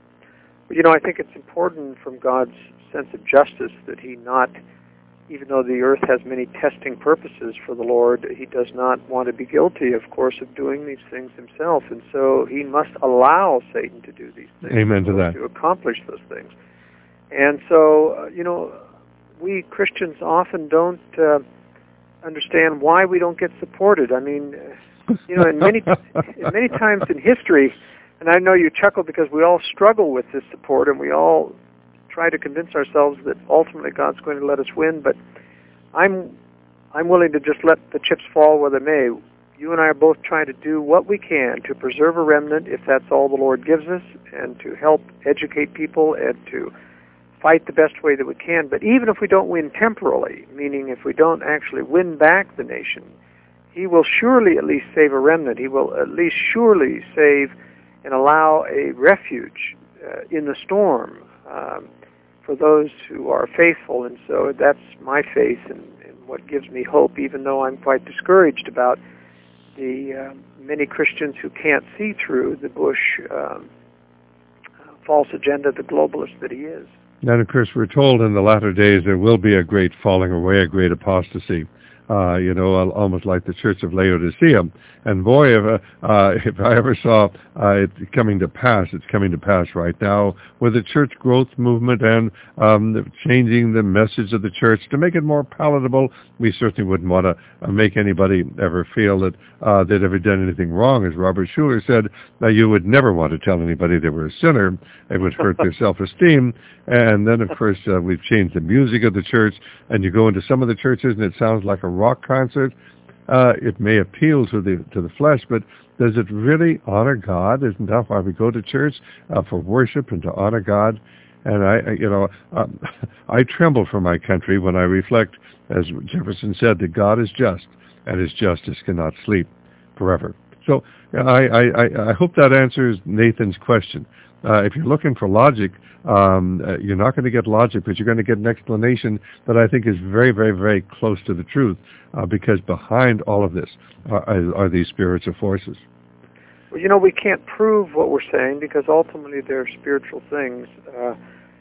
You know, I think it's important from God's sense of justice that he not, even though the earth has many testing purposes for the Lord, he does not want to be guilty, of course, of doing these things himself. And so he must allow Satan to do these things. Amen to that. To accomplish those things. And so, uh, you know, we Christians often don't uh, understand why we don't get supported. I mean, you know, in many, in many times in history, and I know you chuckle because we all struggle with this support, and we all try to convince ourselves that ultimately God's going to let us win, but I'm I'm willing to just let the chips fall where they may. You and I are both trying to do what we can to preserve a remnant, if that's all the Lord gives us, and to help educate people and to fight the best way that we can. But even if we don't win temporarily, meaning if we don't actually win back the nation, he will surely at least save a remnant. He will at least surely save and allow a refuge uh, in the storm um, for those who are faithful. And so that's my faith and, and what gives me hope, even though I'm quite discouraged about the uh, many Christians who can't see through the Bush um, false agenda, the globalist that he is. And of course, we're told in the latter days there will be a great falling away, a great apostasy. Uh, you know, almost like the Church of Laodicea. And boy, if, uh, uh, if I ever saw uh, it coming to pass, it's coming to pass right now with the church growth movement and um, changing the message of the church to make it more palatable. We certainly wouldn't want to uh, make anybody ever feel that uh, they'd ever done anything wrong. As Robert Schuller said, uh, you would never want to tell anybody they were a sinner. It would hurt their self-esteem. And then, of course, uh, we've changed the music of the church, and you go into some of the churches and it sounds like a rock concert. Uh, it may appeal to the to the flesh, but does it really honor God? Isn't that why we go to church, uh, for worship and to honor God? And I, you know, um, I tremble for my country when I reflect, as Jefferson said, that God is just, and his justice cannot sleep forever. So I, I, I hope that answers Nathan's question. Uh, if you're looking for logic, um, uh, you're not going to get logic, but you're going to get an explanation that I think is very, very, very close to the truth, uh, because behind all of this are, are these spiritual forces. Well, you know, we can't prove what we're saying because ultimately they're spiritual things. Uh,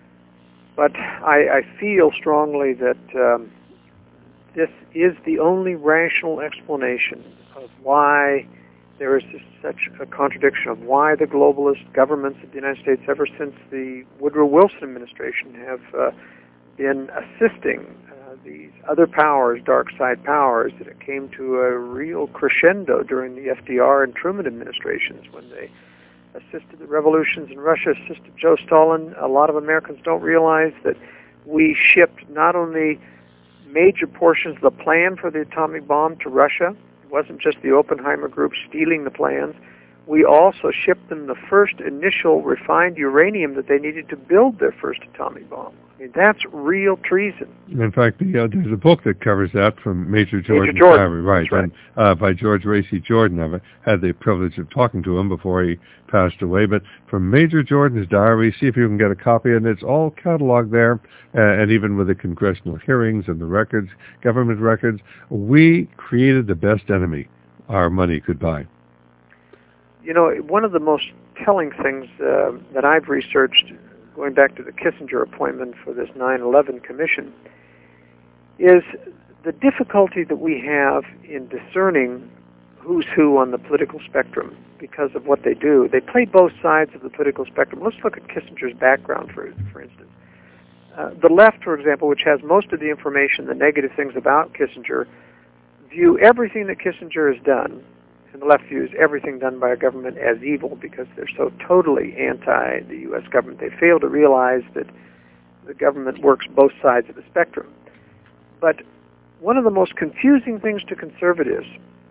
but I, I feel strongly that um, this is the only rational explanation of why there is just such a contradiction of why the globalist governments of the United States, ever since the Woodrow Wilson administration, have uh, been assisting uh, these other powers, dark side powers, that it came to a real crescendo during the F D R and Truman administrations when they assisted the revolutions in Russia, assisted Joe Stalin. A lot of Americans don't realize that we shipped not only major portions of the plan for the atomic bomb to Russia. It wasn't just the Oppenheimer group stealing the plans. We also shipped them the first initial refined uranium that they needed to build their first atomic bomb. I mean, that's real treason. In fact, the, uh, there's a book that covers that from Major Jordan's Major Jordan. diary, right? right. And uh, by George Racy Jordan. I've had the privilege of talking to him before he passed away. But from Major Jordan's diary, see if you can get a copy, and it's all cataloged there, uh, and even with the congressional hearings and the records, government records. We created the best enemy our money could buy. You know, one of the most telling things uh, that I've researched, going back to the Kissinger appointment for this nine eleven commission, is the difficulty that we have in discerning who's who on the political spectrum because of what they do. They play both sides of the political spectrum. Let's look at Kissinger's background, for, for instance. Uh, the left, for example, which has most of the information, the negative things about Kissinger, view everything that Kissinger has done, and the left views everything done by a government as evil because they're so totally anti the U S government. They fail to realize that the government works both sides of the spectrum. But one of the most confusing things to conservatives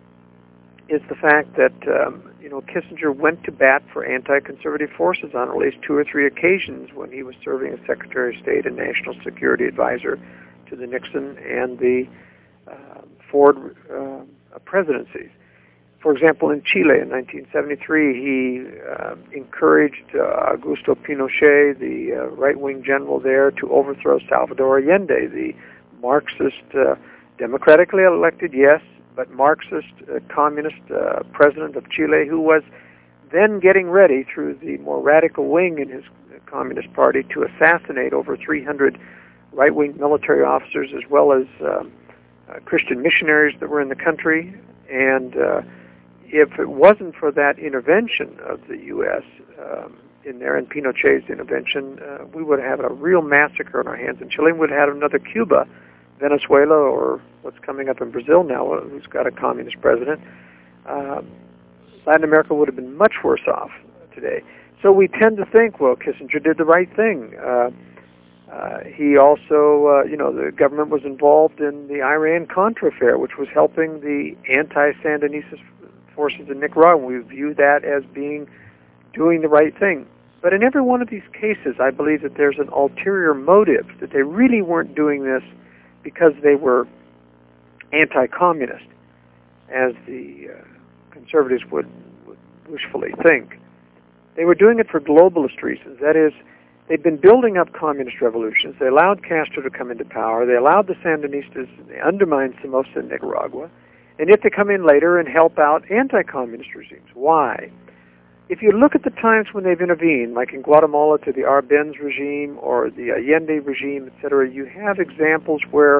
is the fact that um, you know Kissinger went to bat for anti-conservative forces on at least two or three occasions when he was serving as Secretary of State and National Security Advisor to the Nixon and the uh, Ford uh, presidencies. For example, in Chile in nineteen seventy-three, he uh, encouraged uh, Augusto Pinochet, the uh, right-wing general there, to overthrow Salvador Allende, the Marxist, uh, democratically elected, yes, but Marxist uh, communist uh, president of Chile, who was then getting ready through the more radical wing in his Communist Party to assassinate over three hundred right-wing military officers as well as um, uh, Christian missionaries that were in the country. And uh, if it wasn't for that intervention of the U S um, in there, and Pinochet's intervention, uh, we would have had a real massacre on our hands in Chile. We would have had another Cuba, Venezuela, or what's coming up in Brazil now, who's got a communist president. Uh, Latin America would have been much worse off today. So we tend to think, well, Kissinger did the right thing. Uh, uh, he also, uh, you know, the government was involved in the Iran-Contra affair, which was helping the anti-Sandinista forces in Nicaragua. We view that as being doing the right thing. But in every one of these cases, I believe that there's an ulterior motive, that they really weren't doing this because they were anti-communist, as the uh, conservatives would, would wishfully think. They were doing it for globalist reasons. That is, they'd been building up communist revolutions. They allowed Castro to come into power. They allowed the Sandinistas, they undermined Somoza in Nicaragua, and yet they come in later and help out anti-communist regimes. Why? If you look at the times when they've intervened, like in Guatemala to the Arbenz regime or the Allende regime, et cetera, you have examples where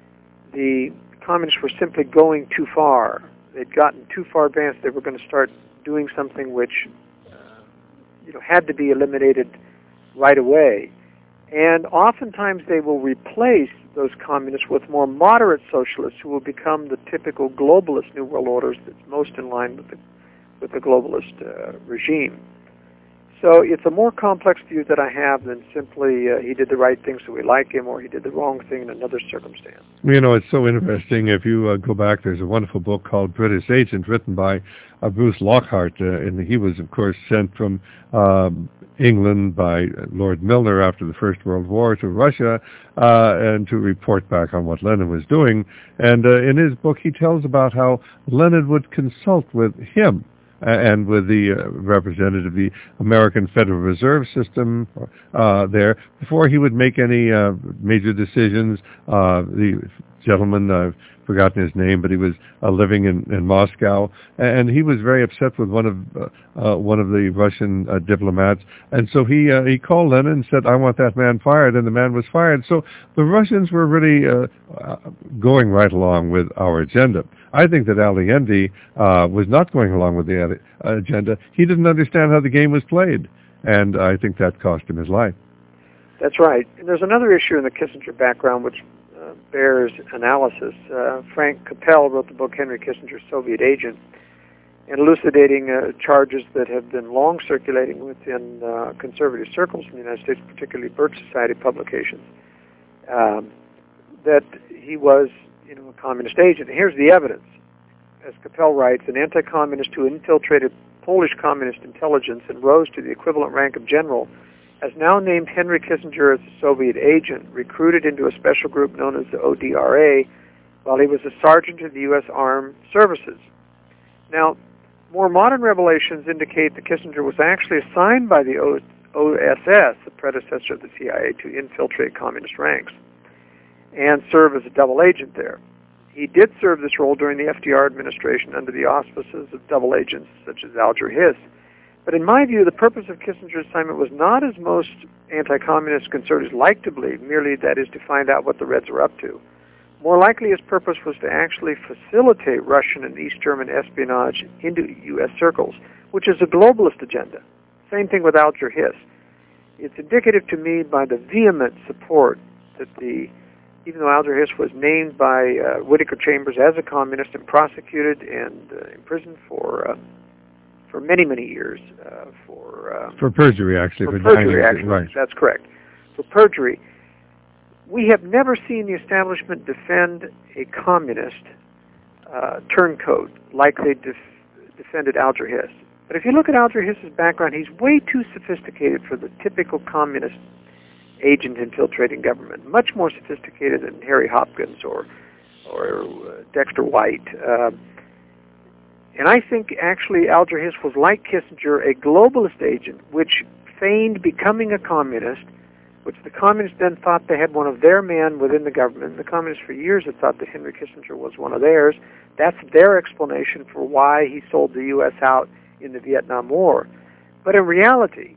the communists were simply going too far. They'd gotten too far advanced. They were going to start doing something which uh, you know, had to be eliminated right away. And oftentimes they will replace those communists with more moderate socialists who will become the typical globalist New World Orders that's most in line with the with the globalist uh, regime. So it's a more complex view that I have than simply uh, he did the right thing so we like him, or he did the wrong thing in another circumstance. You know, it's so interesting. If you uh, go back, there's a wonderful book called British Agent, written by uh, Bruce Lockhart, uh, and he was, of course, sent from um, England by Lord Milner after the First World War to Russia uh, and to report back on what Lenin was doing. And uh, in his book, he tells about how Lenin would consult with him and with the uh, representative of the American Federal Reserve System uh, there, before he would make any uh, major decisions. Uh, the gentleman, I've forgotten his name, but he was uh, living in, in Moscow, and he was very upset with one of uh, uh, one of the Russian uh, diplomats, and so he uh, he called Lenin and said, "I want that man fired," and the man was fired. So the Russians were really uh, uh, going right along with our agenda. I think that Allende uh, was not going along with the agenda. He didn't understand how the game was played, and I think that cost him his life. That's right. And there's another issue in the Kissinger background which uh, bears analysis. Uh, Frank Capel wrote the book Henry Kissinger, Soviet Agent, and elucidating uh, charges that have been long circulating within uh, conservative circles in the United States, particularly Birch Society publications, um, that he was you know, a communist agent. And here's the evidence. As Capel writes, an anti-communist who infiltrated Polish communist intelligence and rose to the equivalent rank of general has now named Henry Kissinger as a Soviet agent, recruited into a special group known as the O D R A, while he was a sergeant in the U S Armed Services. Now, more modern revelations indicate that Kissinger was actually assigned by the O S S, the predecessor of the C I A, to infiltrate communist ranks and serve as a double agent there. He did serve this role during the F D R administration under the auspices of double agents such as Alger Hiss. But in my view, the purpose of Kissinger's assignment was not, as most anti-communist conservatives like to believe, merely, that is, to find out what the Reds are up to. More likely, his purpose was to actually facilitate Russian and East German espionage into U S circles, which is a globalist agenda. Same thing with Alger Hiss. It's indicative to me by the vehement support that the, even though Alger Hiss was named by uh, Whittaker Chambers as a communist and prosecuted and uh, imprisoned for uh, for many, many years uh, for uh, for perjury, actually, for, for perjury, dying, actually, right? That's correct. For perjury. We have never seen the establishment defend a communist uh, turncoat like they def- defended Alger Hiss. But if you look at Alger Hiss's background, he's way too sophisticated for the typical communist agent infiltrating government. Much more sophisticated than Harry Hopkins or or uh, Dexter White. Uh, and I think actually Alger Hiss was, like Kissinger, a globalist agent which feigned becoming a communist, which the communists then thought they had one of their men within the government. The communists for years had thought that Henry Kissinger was one of theirs. That's their explanation for why he sold the U S out in the Vietnam War. But in reality,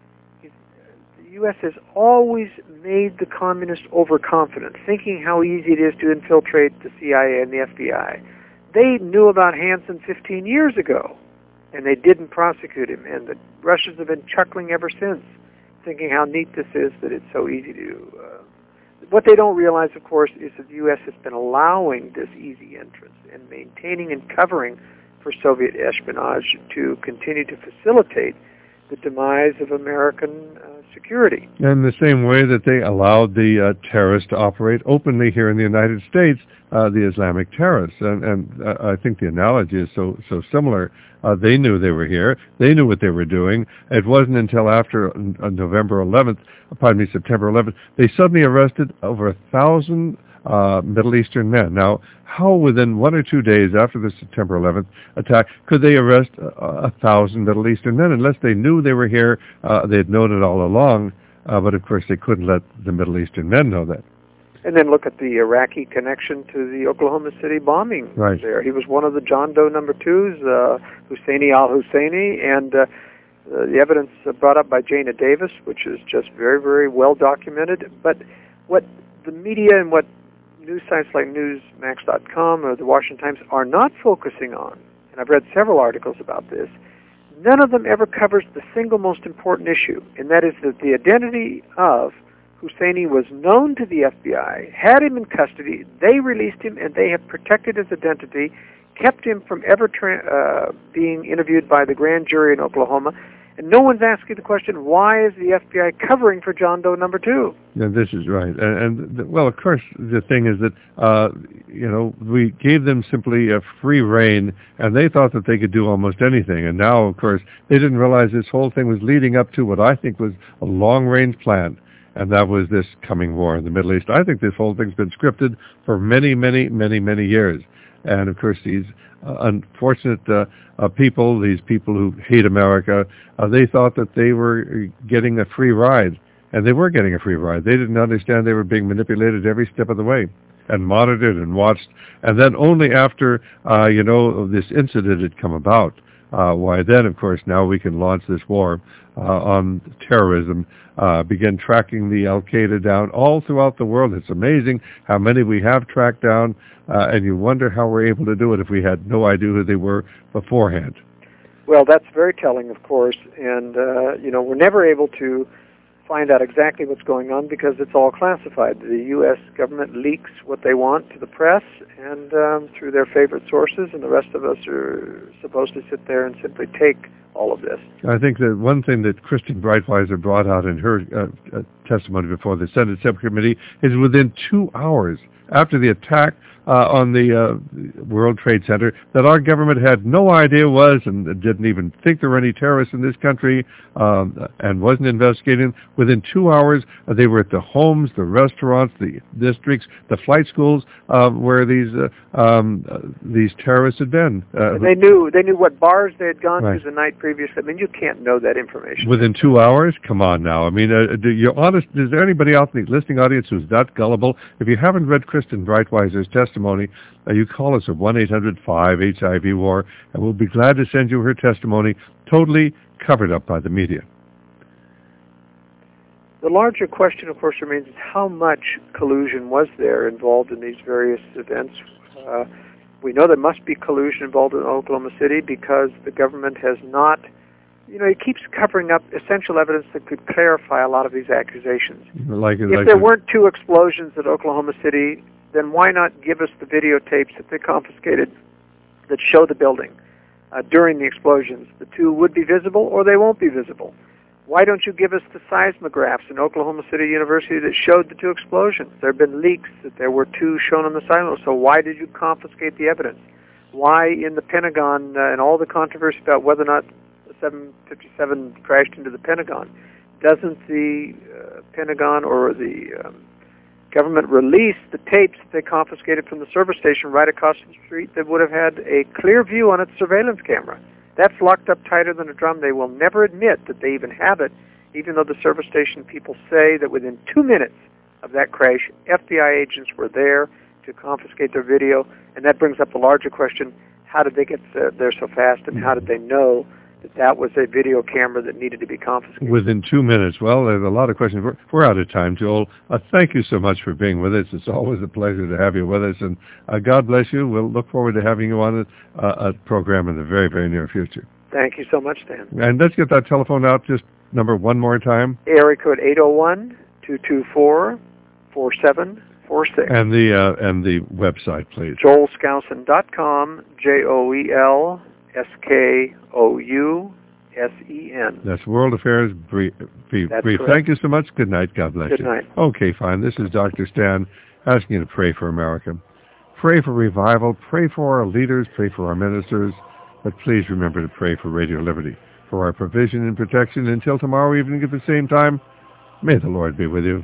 the U S has always made the communists overconfident, thinking how easy it is to infiltrate the C I A and the F B I. They knew about Hansen fifteen years ago, and they didn't prosecute him, and the Russians have been chuckling ever since, thinking how neat this is, that it's so easy to... Uh, what they don't realize, of course, is that the U S has been allowing this easy entrance and maintaining and covering for Soviet espionage to continue to facilitate the demise of American uh, security. In the same way that they allowed the uh, terrorists to operate openly here in the United States, uh, the Islamic terrorists. And, and uh, I think the analogy is so, so similar. Uh, they knew they were here. They knew what they were doing. It wasn't until after uh, November eleventh, pardon me, September eleventh, they suddenly arrested over a thousand uh, Middle Eastern men. Now, how within one or two days after the September eleventh attack could they arrest a, a thousand Middle Eastern men unless they knew they were here? Uh, they had known it all along, uh, but of course they couldn't let the Middle Eastern men know that. And then look at the Iraqi connection to the Oklahoma City bombing right. there. He was one of the John Doe number twos, uh, Husseini al-Husseini, and uh, uh, the evidence uh, brought up by Jana Davis, which is just very, very well documented. But what the media and what news sites like Newsmax dot com or the Washington Times are not focusing on, and I've read several articles about this, none of them ever covers the single most important issue, and that is that the identity of Husseini was known to the F B I, had him in custody, they released him, and they have protected his identity, kept him from ever tra- uh, being interviewed by the grand jury in Oklahoma, and no one's asking the question, why is the F B I covering for John Doe number two? Yeah, this is right. And, and the, well, of course, the thing is that, uh, you know, we gave them simply a free rein, and they thought that they could do almost anything. And now, of course, they didn't realize this whole thing was leading up to what I think was a long-range plan. And that was this coming war in the Middle East. I think this whole thing's been scripted for many, many, many, many years. And, of course, these uh, unfortunate uh, uh, people, these people who hate America, uh, they thought that they were getting a free ride. And they were getting a free ride. They didn't understand they were being manipulated every step of the way and monitored and watched. And then only after, uh, you know, this incident had come about, Uh, why then, of course, now we can launch this war uh, on terrorism, uh, begin tracking the Al-Qaeda down all throughout the world. It's amazing how many we have tracked down, uh, and you wonder how we're able to do it if we had no idea who they were beforehand. Well, that's very telling, of course, and, uh, you know, we're never able to find out exactly what's going on because it's all classified. The U S government leaks what they want to the press and um, through their favorite sources, and the rest of us are supposed to sit there and simply take all of this. I think that one thing that Christine Breitweiser brought out in her uh, uh, testimony before the Senate Subcommittee is within two hours after the attack uh, on the uh, World Trade Center that our government had no idea was and didn't even think there were any terrorists in this country um, and wasn't investigating. Within two hours, uh, they were at the homes, the restaurants, the districts, the flight schools uh, where these uh, um, uh, these terrorists had been. Uh, and they knew they knew what bars they had gone right. to the night previous. I mean, you can't know that information. Within two hours? Come on now. I mean, uh, do you honest? Is there anybody out in the listening audience who's that gullible? If you haven't read Kristen Breitweiser's testimony, uh, you call us at one eight hundred five H I V war, and we'll be glad to send you her testimony, totally covered up by the media. The larger question, of course, remains is how much collusion was there involved in these various events. Uh, we know there must be collusion involved in Oklahoma City because the government has not, you know, it keeps covering up essential evidence that could clarify a lot of these accusations. Like, if like there the, weren't two explosions at Oklahoma City, then why not give us the videotapes that they confiscated that show the building uh, during the explosions? The two would be visible or they won't be visible. Why don't you give us the seismographs in Oklahoma City University that showed the two explosions? There have been leaks that there were two shown on the seismograph, so why did you confiscate the evidence? Why in the Pentagon uh, and all the controversy about whether or not the seven fifty-seven crashed into the Pentagon, doesn't the uh, Pentagon or the um, government release the tapes that they confiscated from the service station right across the street that would have had a clear view on its surveillance camera? That's locked up tighter than a drum. They will never admit that they even have it, even though the service station people say that within two minutes of that crash, F B I agents were there to confiscate their video. And that brings up the larger question, how did they get there so fast, and how did they know that that was a video camera that needed to be confiscated? Within two minutes. Well, there's a lot of questions. We're, we're out of time, Joel. Uh, thank you so much for being with us. It's always a pleasure to have you with us, and uh, God bless you. We'll look forward to having you on a, a program in the very, very near future. Thank you so much, Dan. And let's get that telephone out, just number one more time. Area code eight oh one, two two four, four seven four six. And the, uh, and the website, please. joel skousen dot com, J O E L S K O U S E N. That's World Affairs Brief. brief. That's brief. correct. Thank you so much. Good night. God bless Good you. Good night. Okay, fine. This is Doctor Stan asking you to pray for America. Pray for revival. Pray for our leaders. Pray for our ministers. But please remember to pray for Radio Liberty, for our provision and protection. Until tomorrow evening at the same time, may the Lord be with you.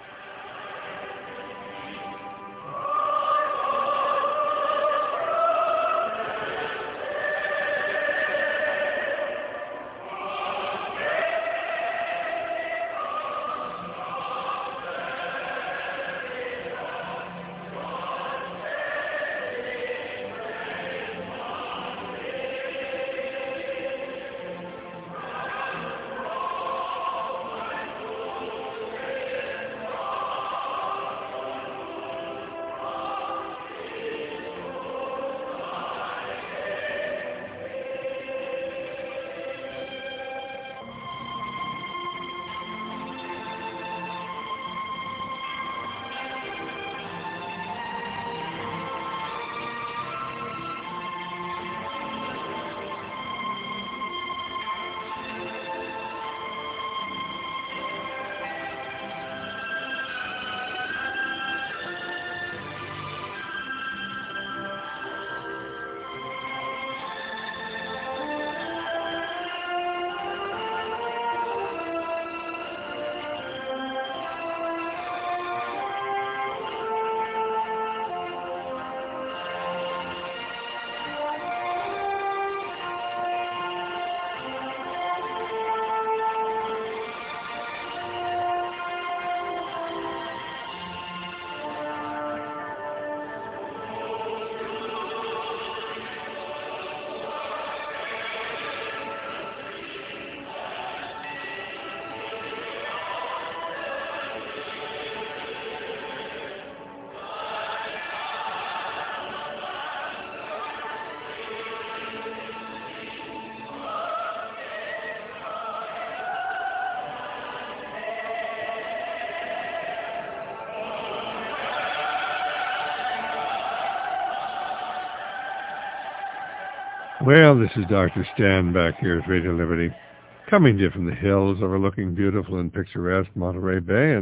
Well, this is Doctor Stan back here at Radio Liberty, coming to you from the hills overlooking beautiful and picturesque Monterey Bay. And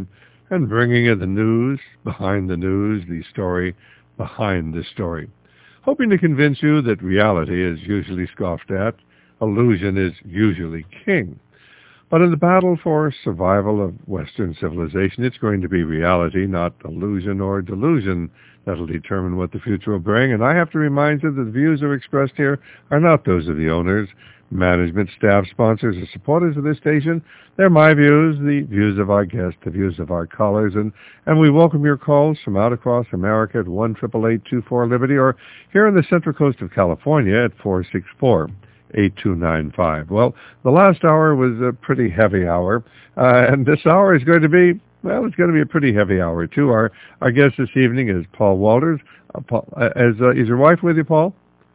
and bringing you the news behind the news, the story behind the story. Hoping to convince you that reality is usually scoffed at, illusion is usually king. But in the battle for survival of Western civilization, it's going to be reality, not illusion or delusion, that'll determine what the future will bring. And I have to remind you that the views that are expressed here are not those of the owners, management, staff, sponsors, or supporters of this station. They're my views, the views of our guests, the views of our callers, and, and we welcome your calls from out across America at one eight eight eight two four Liberty, or here on the Central Coast of California at four six four eight two nine five. Well, the last hour was a pretty heavy hour, uh, and this hour is going to be, well, it's going to be a pretty heavy hour, too. Our our guest this evening is Paul Walters. Uh, Paul, uh, is, uh, is your wife with you, Paul?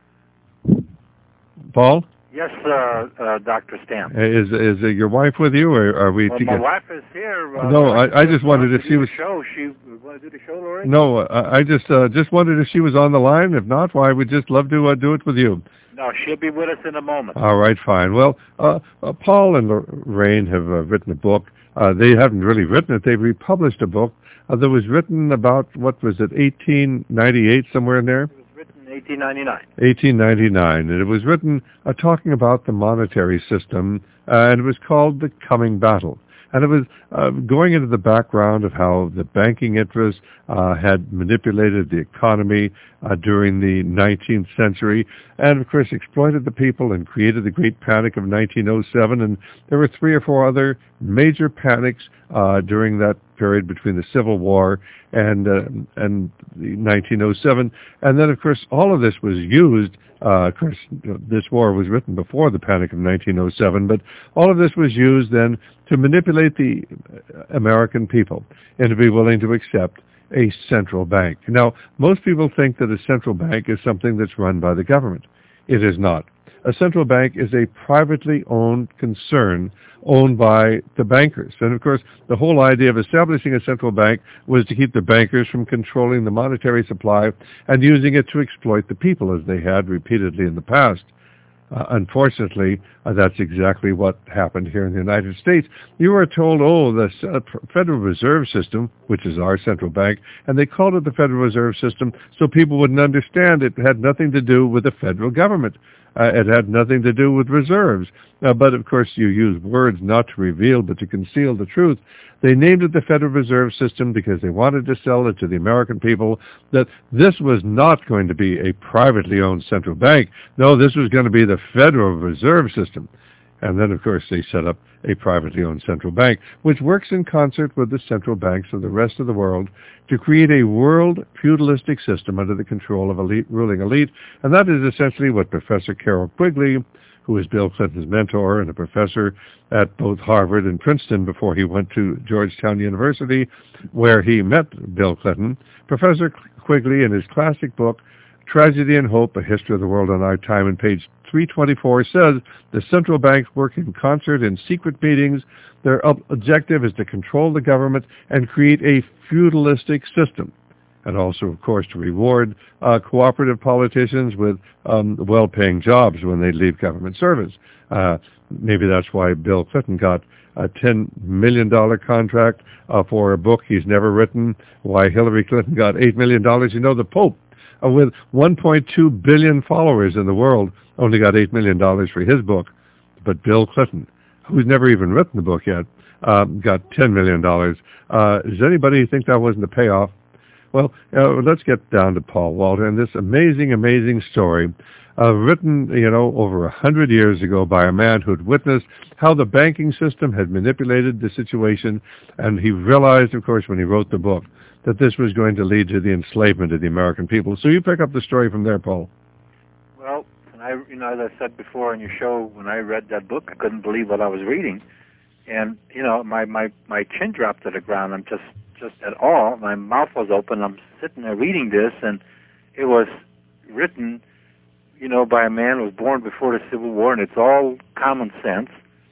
Paul? Yes, uh, uh, Doctor Stan. Is is uh, your wife with you, or are we well, together? My wife is here. Uh, no, I, I just wondered if she was. Show. She want to do the show, Lori? No, uh, I just uh, just wondered if she was on the line. If not, why, we'd just love to uh, do it with you. No, she'll be with us in a moment. All right, fine. Well, uh, uh, Paul and Lorraine have uh, written a book. Uh, they haven't really written it. They've republished a book uh, that was written about, what was it, eighteen ninety-eight, somewhere in there? It was written in eighteen ninety-nine. eighteen ninety-nine, and it was written uh, talking about the monetary system, uh, and it was called The Coming Battle. And it was uh, going into the background of how the banking interests uh, had manipulated the economy uh, during the nineteenth century, and of course exploited the people and created the Great Panic of nineteen oh seven. And there were three or four other major panics uh, during that period between the Civil War and uh, and the nineteen oh seven. And then, of course, all of this was used. Uh, of course, this war was written before the Panic of nineteen oh seven, but all of this was used then to manipulate the American people and to be willing to accept a central bank. Now, most people think that a central bank is something that's run by the government. It is not. A central bank is a privately owned concern owned by the bankers. And of course, the whole idea of establishing a central bank was to keep the bankers from controlling the monetary supply and using it to exploit the people, as they had repeatedly in the past. Uh, unfortunately, uh, that's exactly what happened here in the United States. You were told, oh, the uh, Federal Reserve System, which is our central bank, and they called it the Federal Reserve System so people wouldn't understand it had nothing to do with the federal government. Uh, it had nothing to do with reserves. Uh, but, of course, you use words not to reveal but to conceal the truth. They named it the Federal Reserve System because they wanted to sell it to the American people that this was not going to be a privately owned central bank. No, this was going to be the Federal Reserve System. And then, of course, they set up a privately owned central bank, which works in concert with the central banks of the rest of the world to create a world feudalistic system under the control of elite ruling elite. And that is essentially what Professor Carroll Quigley, who is Bill Clinton's mentor and a professor at both Harvard and Princeton before he went to Georgetown University, where he met Bill Clinton, Professor Quigley, in his classic book, Tragedy and Hope, A History of the World in Our Time, on page three twenty-four, says the central banks work in concert in secret meetings. Their objective is to control the government and create a feudalistic system, and also, of course, to reward uh, cooperative politicians with um, well-paying jobs when they leave government service. Uh, maybe that's why Bill Clinton got a ten million dollars contract uh, for a book he's never written, why Hillary Clinton got eight million dollars. You know, the Pope, uh, with one point two billion followers in the world, only got eight million dollars for his book. But Bill Clinton, who's never even written the book yet, uh, got ten million dollars. Uh, does anybody think that wasn't a payoff? Well, uh, let's get down to Paul Walter and this amazing, amazing story uh, written, you know, over a hundred years ago by a man who'd witnessed how the banking system had manipulated the situation, and he realized, of course, when he wrote the book, that this was going to lead to the enslavement of the American people. So you pick up the story from there, Paul. Well, I, you know, as I said before on your show, when I read that book, I couldn't believe what I was reading, and you know, my my my chin dropped to the ground. I'm just just at all. My mouth was open. I'm sitting there reading this, and it was written, you know, by a man who was born before the Civil War, and it's all common sense,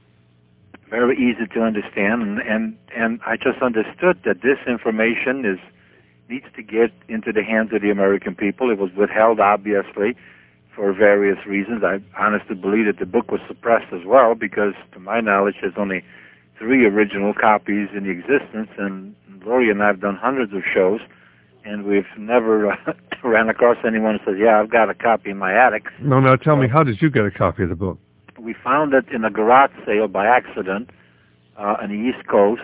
very easy to understand, and and, and I just understood that this information is needs to get into the hands of the American people. It was withheld, obviously, for various reasons. I honestly believe that the book was suppressed as well, because, to my knowledge, there's only three original copies in existence, and Gloria and I have done hundreds of shows, and we've never uh, ran across anyone who says, yeah, I've got a copy in my attic. No, no, tell me, how did you get a copy of the book? We found it in a garage sale by accident uh, on the East Coast,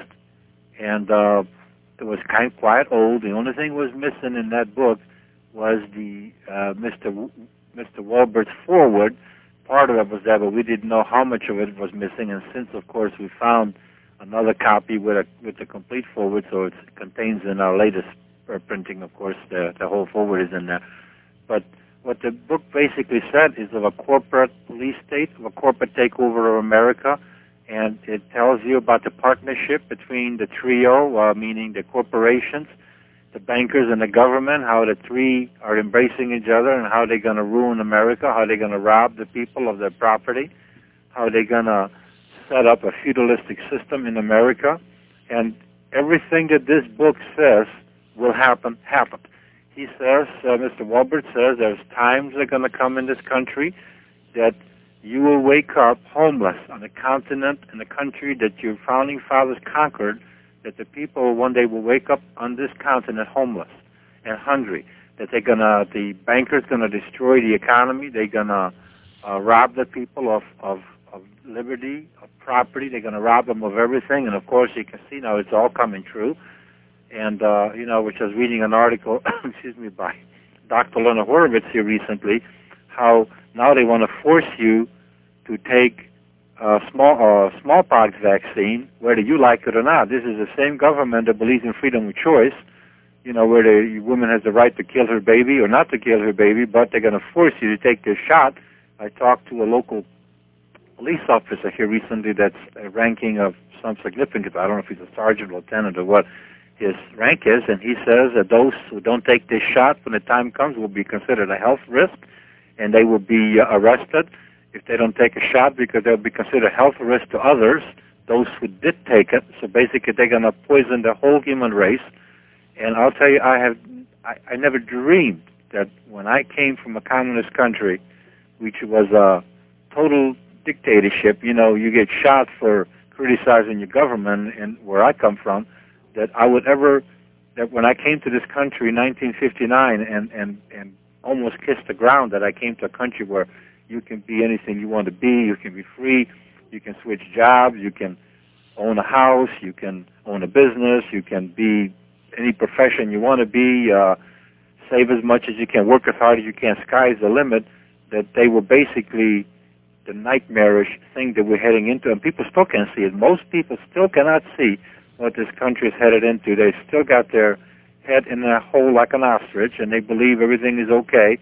and uh, it was kind of quite old. The only thing was missing in that book was the uh, Mister W- Mister Walbert's foreword. Part of it was there, but we didn't know how much of it was missing. And since, of course, we found another copy with a with the complete foreword, so it contains in our latest printing, of course, the, the whole foreword is in there. But what the book basically said is of a corporate police state, of a corporate takeover of America, and it tells you about the partnership between the trio, uh, meaning the corporations, the bankers, and the government, how the three are embracing each other, and how they're going to ruin America, how they're going to rob the people of their property, how they're going to set up a feudalistic system in America. And everything that this book says will happen, happened. He says, uh, Mister Walbert says, there's times that are going to come in this country that you will wake up homeless on a continent in a country that your founding fathers conquered, that the people one day will wake up on this continent homeless and hungry, that they're gonna, the bankers gonna destroy the economy, they're gonna uh, rob the people of, of, of liberty, of property, they're gonna rob them of everything, and of course you can see now it's all coming true. And, uh, you know, which I was reading an article, excuse me, by Doctor Leonard Horowitz here recently, how now they want to force you to take a small, uh, smallpox vaccine, whether you like it or not. This is the same government that believes in freedom of choice, you know, where the woman has the right to kill her baby or not to kill her baby, but they're going to force you to take this shot. I talked to a local police officer here recently that's a ranking of some significance. I don't know if he's a sergeant, lieutenant, or what his rank is, and he says that those who don't take this shot when the time comes will be considered a health risk, and they will be uh, arrested if they don't take a shot, because they'll be considered a health risk to others, those who did take it. So basically they're going to poison the whole human race. And I'll tell you, I have I, I never dreamed that when I came from a communist country, which was a total dictatorship, you know, you get shot for criticizing your government, and where I come from, that I would ever, that when I came to this country in nineteen fifty-nine and, and, and almost kissed the ground, that I came to a country where you can be anything you want to be, you can be free, you can switch jobs, you can own a house, you can own a business, you can be any profession you want to be, uh, save as much as you can, work as hard as you can, sky's the limit, that they were basically the nightmarish thing that we're heading into, and people still can't see it. Most people still cannot see what this country is headed into. They still got their head in a hole like an ostrich, and they believe everything is okay.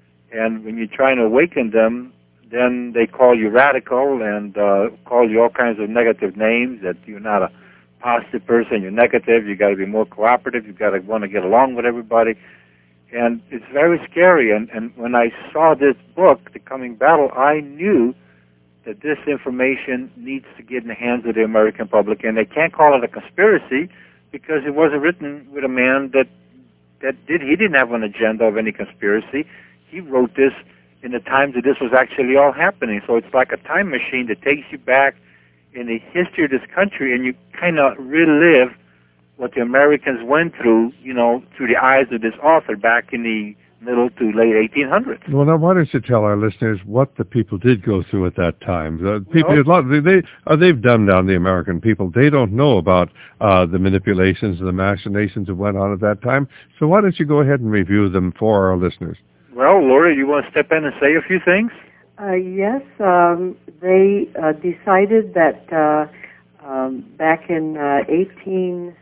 And when you're trying to awaken them, then they call you radical and uh, call you all kinds of negative names, that you're not a positive person, you're negative, you got to be more cooperative, you got to want to get along with everybody. And it's very scary. And, and when I saw this book, The Coming Battle, I knew that this information needs to get in the hands of the American public, and they can't call it a conspiracy because it wasn't written with a man that that did he didn't have an agenda of any conspiracy. He wrote this in the times that this was actually all happening. So it's like a time machine that takes you back in the history of this country, and you kind of relive what the Americans went through, you know, through the eyes of this author back in the middle to late eighteen hundreds. Well, now why don't you tell our listeners what the people did go through at that time? The people, Well, a lot, they, they uh, they've dumbed down the American people. They don't know about uh, the manipulations and the machinations that went on at that time. So why don't you go ahead and review them for our listeners? Well, Laura, you want to step in and say a few things? Uh, yes, um, they uh, decided that uh, um, back in uh, eighteen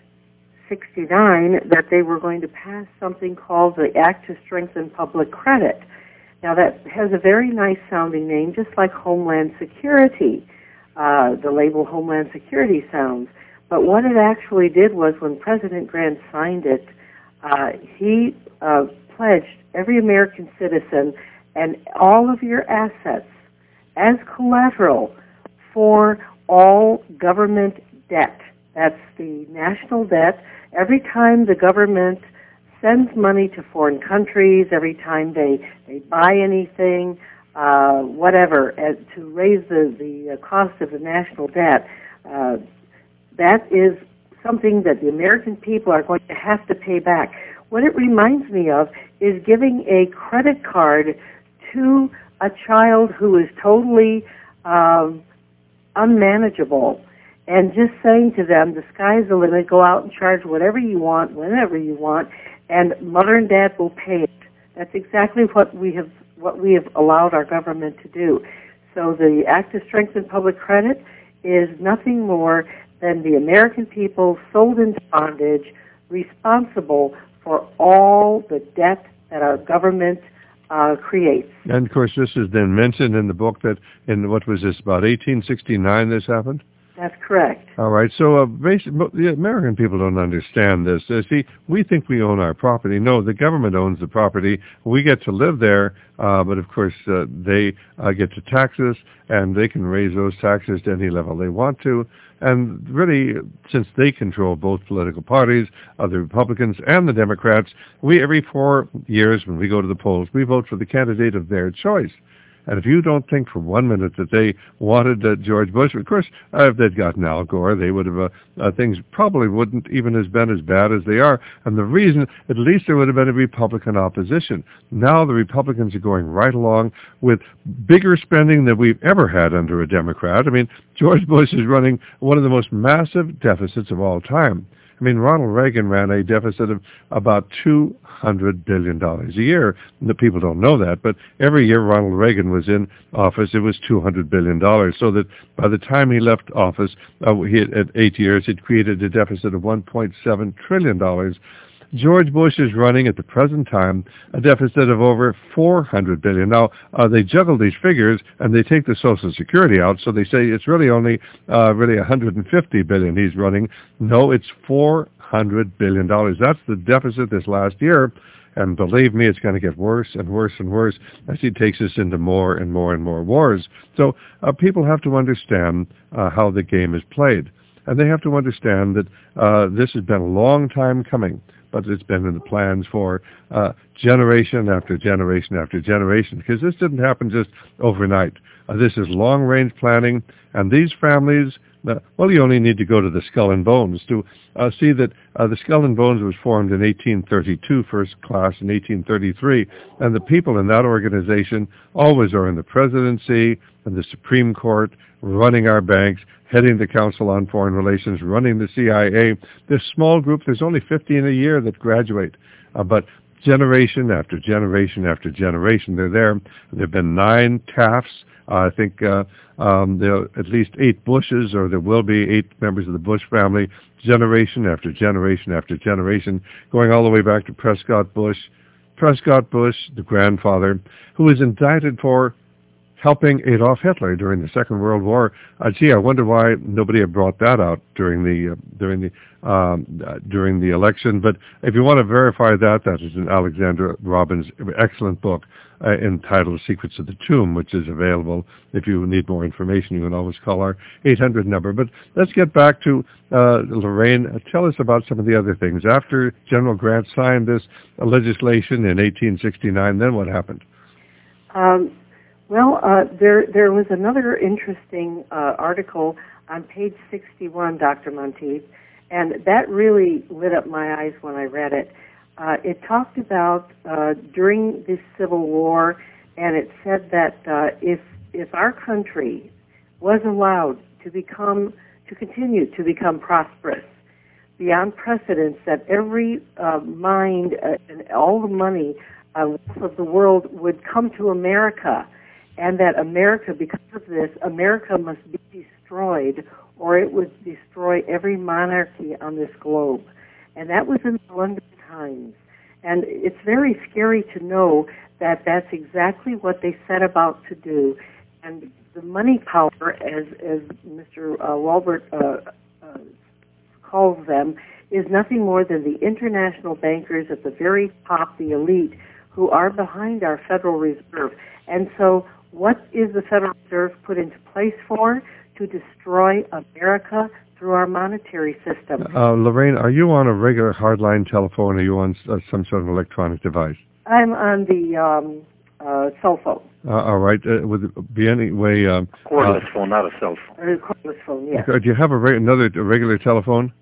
sixty-nine that they were going to pass something called the Act to Strengthen Public Credit. Now that has a very nice sounding name, just like Homeland Security. Uh, the label Homeland Security sounds. But what it actually did was when President Grant signed it, uh, he uh, pledged every American citizen and all of your assets as collateral for all government debt. That's the national debt. Every time the government sends money to foreign countries, every time they, they buy anything, uh, whatever, uh, to raise the, the uh, cost of the national debt, uh, that is something that the American people are going to have to pay back. What it reminds me of is giving a credit card to a child who is totally um, unmanageable and just saying to them, the sky's the limit, go out and charge whatever you want, whenever you want, and mother and dad will pay it. That's exactly what we have what we have allowed our government to do. So the Act to Strengthen Public Credit is nothing more than the American people sold into bondage, responsible for all the debt that our government uh, creates. And, of course, this is then mentioned in the book that in, what was this, about eighteen sixty-nine this happened? That's correct. All right. So uh, basically, the American people don't understand this. Uh, see, we think we own our property. No, the government owns the property. We get to live there, uh, but of course uh, they uh, get to tax us, and they can raise those taxes to any level they want to. And really, since they control both political parties, uh, the Republicans and the Democrats, we every four years when we go to the polls, we vote for the candidate of their choice. And if you don't think for one minute that they wanted uh, George Bush, of course, uh, if they'd gotten Al Gore, they would have, uh, uh, things probably wouldn't even have been as bad as they are. And the reason, at least there would have been a Republican opposition. Now the Republicans are going right along with bigger spending than we've ever had under a Democrat. I mean, George Bush is running one of the most massive deficits of all time. I mean, Ronald Reagan ran a deficit of about two hundred billion dollars a year. The people don't know that, but every year Ronald Reagan was in office, it was two hundred billion dollars, so that by the time he left office, uh, he had, at eight years, it created a deficit of one point seven trillion dollars. George Bush is running at the present time a deficit of over four hundred billion dollars. Now, uh, they juggle these figures and they take the Social Security out, so they say it's really only uh, really one hundred fifty billion dollars he's running. No, it's four hundred billion dollars. That's the deficit this last year, and believe me, it's going to get worse and worse and worse as he takes us into more and more and more wars. So uh, people have to understand uh, how the game is played, and they have to understand that uh, this has been a long time coming. But it's been in the plans for uh, generation after generation after generation, because this didn't happen just overnight. Uh, this is long-range planning, and these families, uh, well, you only need to go to the Skull and Bones to uh, see that uh, the Skull and Bones was formed in eighteen thirty-two, first class in eighteen thirty-three, and the people in that organization always are in the presidency and the Supreme Court, running our banks, heading the Council on Foreign Relations, running the C I A. This small group, there's only fifteen a year that graduate, uh, but generation after generation after generation, they're there. There have been nine Tafts. Uh, I think uh, um, there are at least eight Bushes, or there will be eight members of the Bush family, generation after generation after generation, going all the way back to Prescott Bush. Prescott Bush, the grandfather, who was indicted for helping Adolf Hitler during the Second World War. Uh, gee, I wonder why nobody had brought that out during the uh, during the um, uh, during the election. But if you want to verify that, that is in Alexander Robbins' excellent book uh, entitled "Secrets of the Tomb," which is available. If you need more information, you can always call our eight hundred number. But let's get back to uh, Lorraine. Uh, tell us about some of the other things. After General Grant signed this uh, legislation in eighteen sixty-nine, then what happened? Um, Well, uh, there there was another interesting uh, article on page sixty-one, Doctor Monteith, and that really lit up my eyes when I read it. Uh, it talked about uh, during this Civil War, and it said that uh, if if our country was allowed to become to continue to become prosperous beyond precedence, that every uh, mind uh, and all the money uh, of the world would come to America. And that America, because of this, America must be destroyed, or it would destroy every monarchy on this globe. And that was in the London Times. And it's very scary to know that that's exactly what they set about to do. And the money power, as as Mister Uh, Walbert uh, uh, calls them, is nothing more than the international bankers at the very top, the elite, who are behind our Federal Reserve. And so what is the Federal Reserve put into place for? To destroy America through our monetary system. Uh, Lorraine, are you on a regular hardline telephone, or are you on uh, some sort of electronic device? I'm on the um, uh, cell phone. Uh, all right. Uh, would it be any way... Um, cordless uh, phone, not a cell phone. A cordless phone, yes. Do you have a re- another a regular telephone?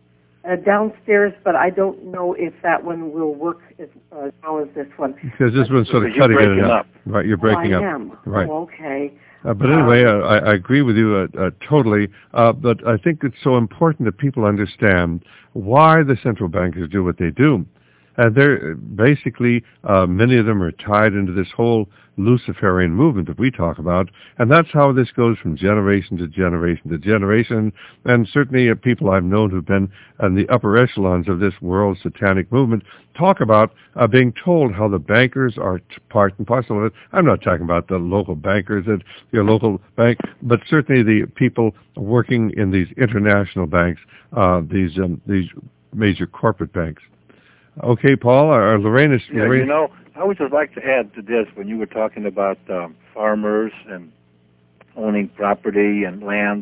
uh, downstairs, but I don't know if that one will work as uh, well as this one. Because this one's sort of Because you're cutting in and breaking out. up. Right, you're breaking oh, I up. am. Right. Oh, okay. Uh, but anyway, uh, I, I agree with you uh, uh, totally. Uh, but I think it's so important that people understand why the central bankers do what they do. And they're basically, uh, many of them are tied into this whole Luciferian movement that we talk about. And that's how this goes from generation to generation to generation. And certainly uh, people I've known who've been in the upper echelons of this world satanic movement talk about uh, being told how the bankers are t- part and parcel of it. I'm not talking about the local bankers at your local bank, but certainly the people working in these international banks, uh, these um, these major corporate banks. Okay, Paul, or Lorraine is... Yeah, Lorraine, you know, I would just like to add to this, when you were talking about um, farmers and owning property and land,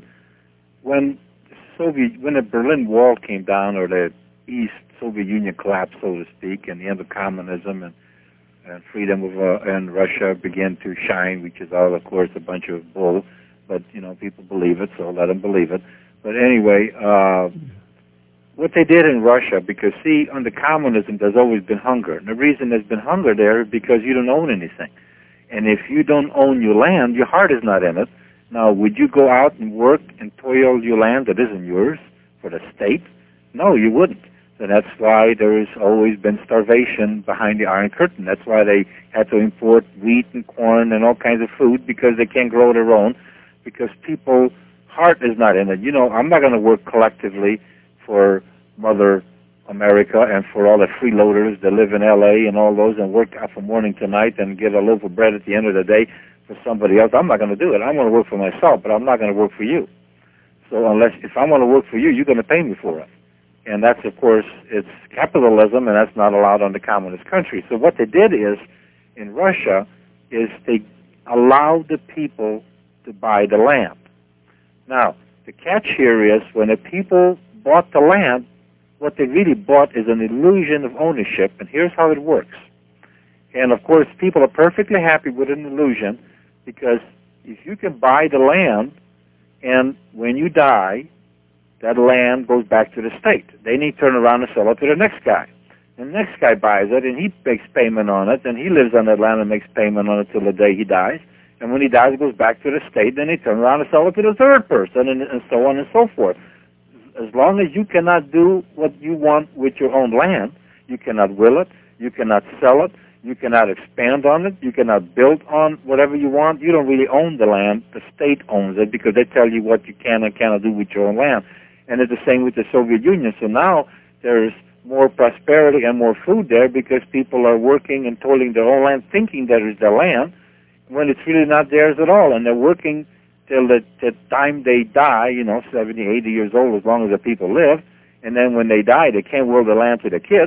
when Soviet, when the Berlin Wall came down, or the East Soviet Union collapsed, so to speak, and the end of communism and, and freedom of uh, and Russia began to shine, which is all, of course, a bunch of bull, but, you know, people believe it, so let them believe it. But anyway... Uh, what they did in Russia, because, see, under communism, there's always been hunger. And the reason there's been hunger there is because you don't own anything. And if you don't own your land, your heart is not in it. Now, would you go out and work and toil your land that isn't yours for the state? No, you wouldn't. So that's why there has always been starvation behind the Iron Curtain. That's why they had to import wheat and corn and all kinds of food, because they can't grow their own, because people's heart is not in it. You know, I'm not going to work collectively for Mother America and for all the freeloaders that live in L A and all those and work from morning to night and get a loaf of bread at the end of the day for somebody else. I'm not going to do it. I'm going to work for myself, but I'm not going to work for you. So unless, if I want to work for you, you're going to pay me for it. And that's, of course, it's capitalism, and that's not allowed under communist countries. So what they did is, in Russia, is they allowed the people to buy the land. Now, the catch here is when the people bought the land, what they really bought is an illusion of ownership, and here's how it works. And, of course, people are perfectly happy with an illusion, because if you can buy the land, and when you die, that land goes back to the state. Then he turn around and sell it to the next guy. And the next guy buys it, and he makes payment on it, and he lives on that land and makes payment on it till the day he dies. And when he dies, it goes back to the state, then they turn around and sell it to the third person, and, and so on and so forth. As long as you cannot do what you want with your own land, you cannot will it, you cannot sell it, you cannot expand on it, you cannot build on whatever you want, you don't really own the land. The state owns it, because they tell you what you can and cannot do with your own land. And it's the same with the Soviet Union. So now there's more prosperity and more food there, because people are working and toiling their own land, thinking that it's their land, when it's really not theirs at all. And they're working till the, the time they die, you know, seventy, eighty years old, as long as the people live. And then when they die, they can't will the land to the kids.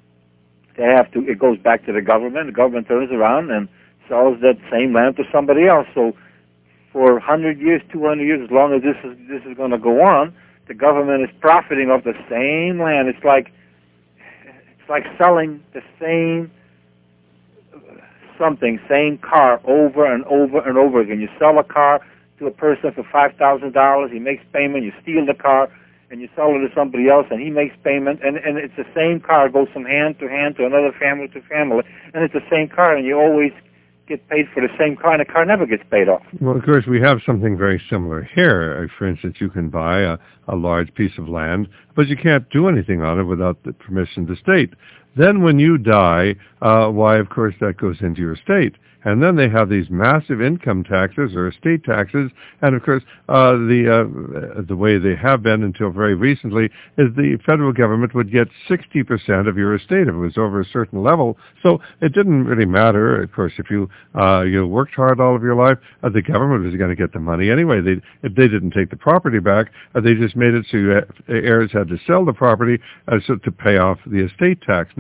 They have to, it goes back to the government. The government turns around and sells that same land to somebody else. So for one hundred years, two hundred years, as long as this is, this is going to go on, the government is profiting off the same land. It's like, it's like selling the same something, same car over and over and over again. You sell a car to a person for five thousand dollars, he makes payment, you steal the car, and you sell it to somebody else, and he makes payment, and, and it's the same car, it goes from hand to hand to another family to family, and it's the same car, and you always get paid for the same car, and the car never gets paid off. Well, of course, we have something very similar here. For instance, you can buy a, a large piece of land, but you can't do anything on it without the permission of the state. Then when you die, uh, why, of course, that goes into your estate. And then they have these massive income taxes or estate taxes. And, of course, uh, the uh, the way they have been until very recently is the federal government would get sixty percent of your estate if it was over a certain level. So it didn't really matter. Of course, if you uh, you worked hard all of your life, uh, the government was going to get the money anyway. They, if they didn't take the property back, uh, they just made it so you, heirs had to sell the property uh, so to pay off the estate tax. Now,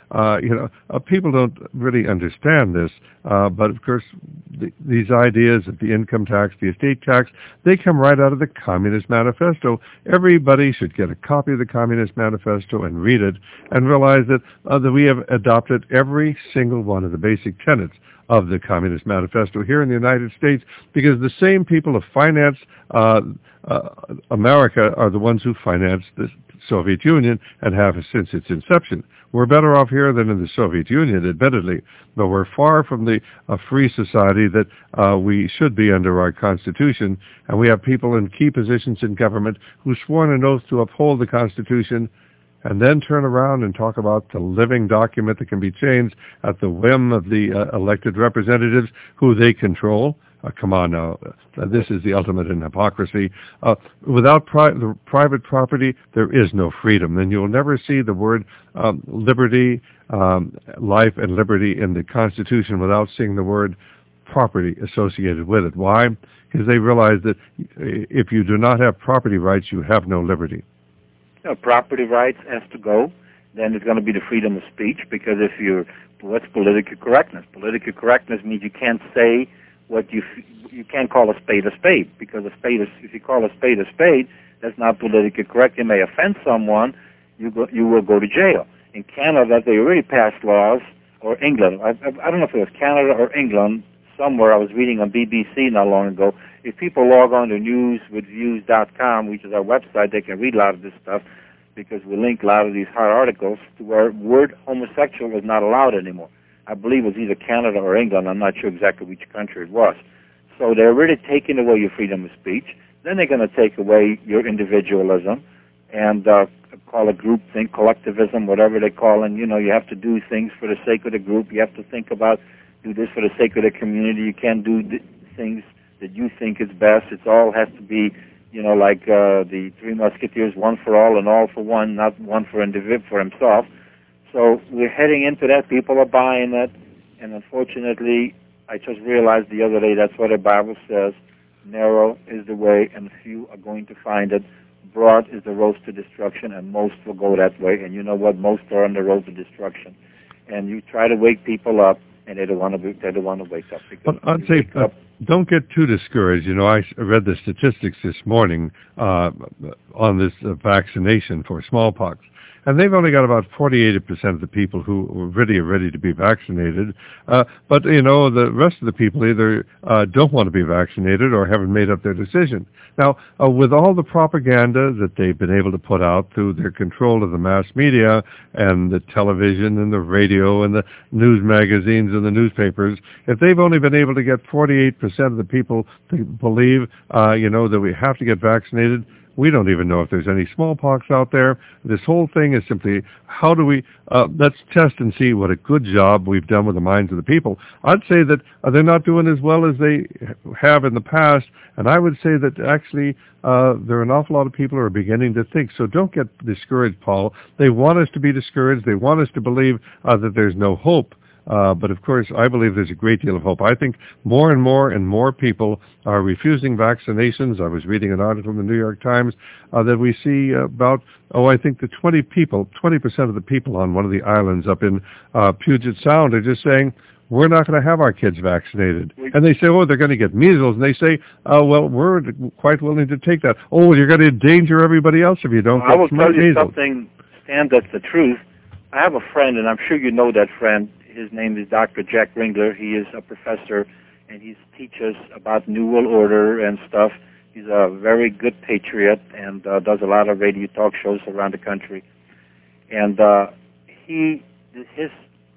Uh, you know, uh, people don't really understand this, uh, but of course, the, these ideas of the income tax, the estate tax, they come right out of the Communist Manifesto. Everybody should get a copy of the Communist Manifesto and read it and realize that, uh, that we have adopted every single one of the basic tenets of the Communist Manifesto here in the United States, because the same people who finance uh, uh, America are the ones who finance the Soviet Union and have since its inception. We're better off here than in the Soviet Union, admittedly, but we're far from the uh, free society that uh, we should be under our Constitution, and we have people in key positions in government who sworn an oath to uphold the Constitution and then turn around and talk about the living document that can be changed at the whim of the uh, elected representatives who they control. Uh, come on now, uh, this is the ultimate in hypocrisy. Uh, without pri- the private property, there is no freedom. And you'll never see the word um, liberty, um, life and liberty in the Constitution without seeing the word property associated with it. Why? Because they realize that if you do not have property rights, you have no liberty. You know, property rights has to go. Then there's going to be the freedom of speech, because if you're, what's political correctness? Political correctness means you can't say what you, you can't call a spade a spade, because a spade is, if you call a spade a spade, that's not politically correct. You may offend someone, you go, you will go to jail. In Canada, they already passed laws, or England, I, I don't know if it was Canada or England, somewhere I was reading on B B C not long ago. If people log on to news with views dot com, which is our website, they can read a lot of this stuff, because we link a lot of these hard articles to where word homosexual is not allowed anymore. I believe it was either Canada or England. I'm not sure exactly which country it was. So they're really taking away your freedom of speech. Then they're going to take away your individualism and uh, call it groupthink, collectivism, whatever they call it. And, you know, you have to do things for the sake of the group. You have to think about, do this for the sake of the community. You can't do th- things that you think is best. It all has to be, you know, like uh, the Three Musketeers, one for all and all for one, not one for individual for himself. So we're heading into that. People are buying it, and unfortunately, I just realized the other day that's what the Bible says. Narrow is the way, and few are going to find it. Broad is the road to destruction, and most will go that way. And you know what? Most are on the road to destruction. And you try to wake people up, and they don't want to. Be, they don't want to wake up. But I'd say uh, don't get too discouraged. You know, I read the statistics this morning uh, on this uh, vaccination for smallpox. And they've only got about forty-eight percent of the people who really are ready to be vaccinated. Uh, but, you know, the rest of the people either uh, don't want to be vaccinated or haven't made up their decision. Now, uh, with all the propaganda that they've been able to put out through their control of the mass media and the television and the radio and the news magazines and the newspapers, if they've only been able to get forty-eight percent of the people to believe, uh, you know, that we have to get vaccinated, we don't even know if there's any smallpox out there. This whole thing is simply, how do we, uh, let's test and see what a good job we've done with the minds of the people. I'd say that uh, they're not doing as well as they have in the past, and I would say that actually uh, there are an awful lot of people who are beginning to think. So don't get discouraged, Paul. They want us to be discouraged. They want us to believe uh, that there's no hope. Uh, but of course, I believe there's a great deal of hope. I think more and more and more people are refusing vaccinations. I was reading an article in the New York Times uh, that we see about, oh, I think the twenty people, twenty percent of the people on one of the islands up in uh, Puget Sound are just saying, we're not going to have our kids vaccinated. And they say, oh, they're going to get measles. And they say, uh, well, we're quite willing to take that. Oh, you're going to endanger everybody else if you don't well, get I will tell you measles. something, Stan, that's the truth. I have a friend, and I'm sure you know that friend. His name is Doctor Jack Ringler. He is a professor, and he teaches about New World Order and stuff. He's a very good patriot and uh, does a lot of radio talk shows around the country. And uh, he, his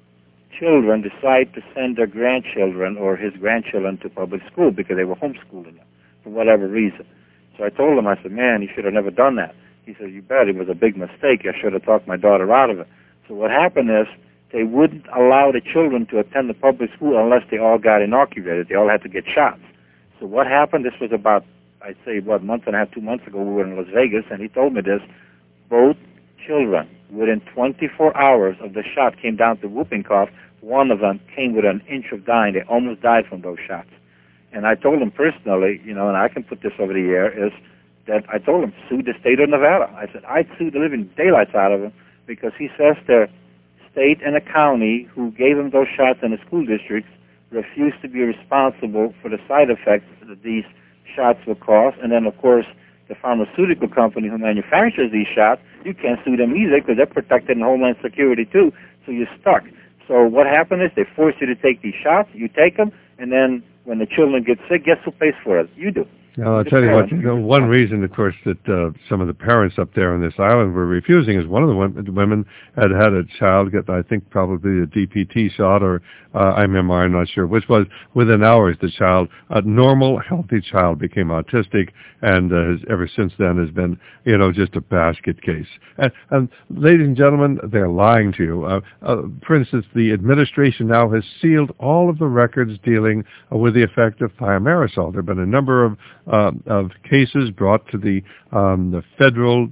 children decide to send their grandchildren or his grandchildren to public school because they were homeschooling them for whatever reason. So I told him, I said, man, you should have never done that. He said, you bet, it was a big mistake. I should have talked my daughter out of it. So what happened is, they wouldn't allow the children to attend the public school unless they all got inoculated. They all had to get shots. So what happened, this was about, I'd say, what, a month and a half, two months ago, we were in Las Vegas, and he told me this. Both children, within twenty-four hours of the shot, came down to whooping cough. One of them came with an inch of dying. They almost died from those shots. And I told him personally, you know, and I can put this over the air, is that I told him, sue the state of Nevada. I said, I'd sue the living daylights out of him because he says they're state and a county who gave them those shots in the school districts refused to be responsible for the side effects that these shots will cause. And then, of course, the pharmaceutical company who manufactures these shots, you can't sue them either because they're protected in Homeland Security too, so you're stuck. So what happened is they force you to take these shots, you take them, and then when the children get sick, guess who pays for it? You do. Now, I'll tell you what, you know, one reason, of course, that uh, some of the parents up there on this island were refusing is one of the women had had a child get, I think, probably a D P T shot or uh, I M M R, I'm not sure, which was within hours the child, a normal, healthy child, became autistic, and uh, has, ever since then has been, you know, just a basket case. And, and ladies and gentlemen, they're lying to you. Uh, uh, for instance, the administration now has sealed all of the records dealing uh, with the effect of thimerosal. There have been a number of Uh, of cases brought to the, um, the federal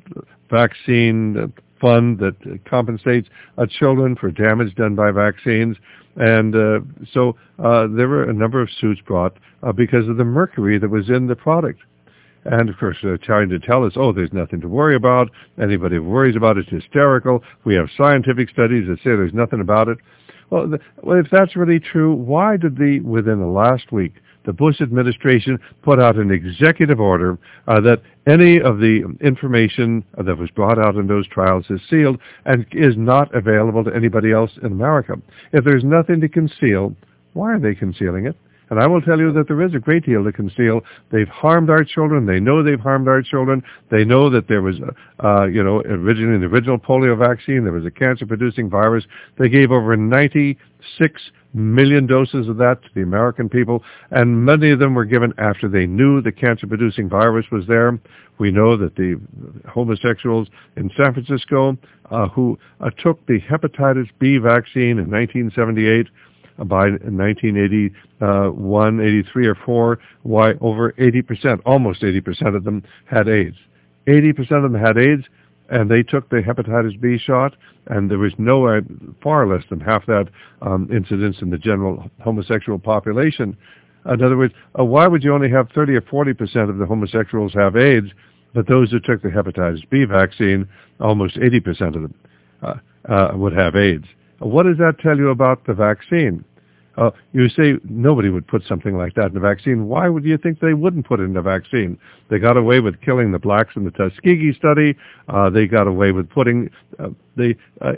vaccine fund that compensates uh, children for damage done by vaccines. And uh, so uh, there were a number of suits brought uh, because of the mercury that was in the product. And, of course, they're trying to tell us, oh, there's nothing to worry about. Anybody who worries about it is hysterical. We have scientific studies that say there's nothing about it. Well, the, well, if that's really true, why did the, within the last week, the Bush administration put out an executive order uh, that any of the information uh, that was brought out in those trials is sealed and is not available to anybody else in America? If there's nothing to conceal, why are they concealing it? And I will tell you that there is a great deal to conceal. They've harmed our children. They know they've harmed our children. They know that there was, a, uh, you know, originally in the original polio vaccine, there was a cancer-producing virus. They gave over ninety-six million doses of that to the American people, and many of them were given after they knew the cancer-producing virus was there. We know that the homosexuals in San Francisco uh, who uh, took the hepatitis B vaccine in nineteen seventy-eight, by nineteen eighty-one, eighty-three or four, why over eighty percent, almost eighty percent of them had AIDS. eighty percent of them had AIDS, and they took the hepatitis B shot, and there was no, uh, far less than half that um, incidence in the general homosexual population. In other words, uh, why would you only have thirty or forty percent of the homosexuals have AIDS, but those who took the hepatitis B vaccine, almost eighty percent of them uh, uh, would have AIDS? What does that tell you about the vaccine? Uh, you say nobody would put something like that in the vaccine. Why would you think they wouldn't put it in the vaccine? They got away with killing the blacks in the Tuskegee study. Uh, they got away with putting uh, the uh,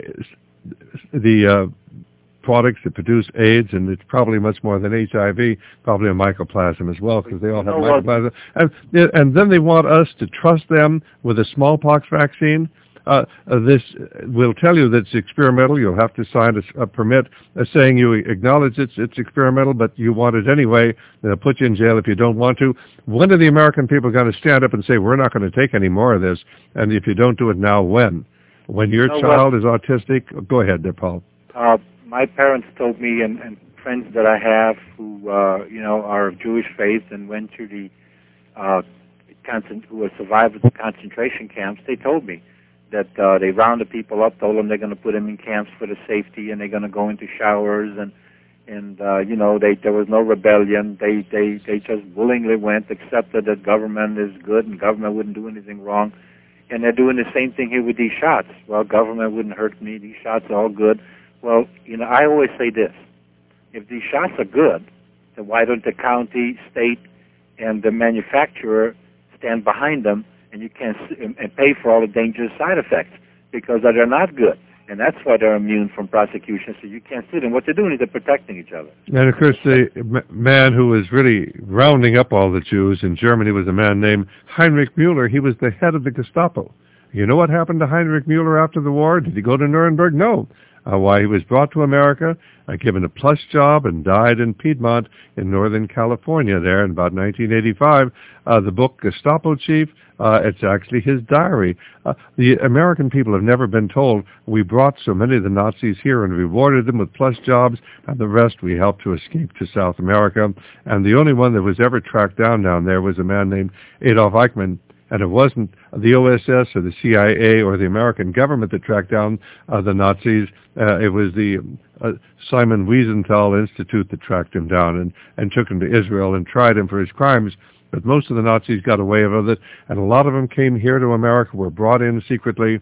the uh, products that produce AIDS, and it's probably much more than H I V, probably a mycoplasma as well, because they all have mycoplasma. And, and then they want us to trust them with a smallpox vaccine. Uh, uh, this will tell you that it's experimental. You'll have to sign a, a permit uh, saying you acknowledge it's, it's experimental, but you want it anyway. They'll put you in jail if you don't want to. When are the American people going to stand up and say, we're not going to take any more of this? And if you don't do it now, when? When your you know child what? is autistic? Go ahead there, Paul. Uh, my parents told me, and, and friends that I have who, uh, you know, are of Jewish faith and went to the, uh, concent- who were survivors of concentration camps, they told me that uh, they rounded people up, told them they're going to put them in camps for the safety, and they're going to go into showers, and and uh, you know, they there was no rebellion. They they they just willingly went, accepted that government is good and government wouldn't do anything wrong, and they're doing the same thing here with these shots. Well, government wouldn't hurt me. These shots are all good. Well, you know, I always say this: if these shots are good, then why don't the county, state, and the manufacturer stand behind them? And you can't and pay for all the dangerous side effects because they're not good, and that's why they're immune from prosecution. So you can't sue them. What they're doing is they're protecting each other. And of course, the man who was really rounding up all the Jews in Germany was a man named Heinrich Müller. He was the head of the Gestapo. You know what happened to Heinrich Müller after the war? Did he go to Nuremberg? No. Uh, why, he was brought to America, uh, given a plush job, and died in Piedmont in Northern California there in about nineteen eighty-five. Uh, the book Gestapo Chief, uh, it's actually his diary. Uh, the American people have never been told, we brought so many of the Nazis here and rewarded them with plush jobs, and the rest we helped to escape to South America. And the only one that was ever tracked down down there was a man named Adolf Eichmann. And it wasn't the O S S or the C I A or the American government that tracked down uh, the Nazis. Uh, it was the uh, Simon Wiesenthal Institute that tracked him down and, and took him to Israel and tried him for his crimes. But most of the Nazis got away with it, and a lot of them came here to America, were brought in secretly.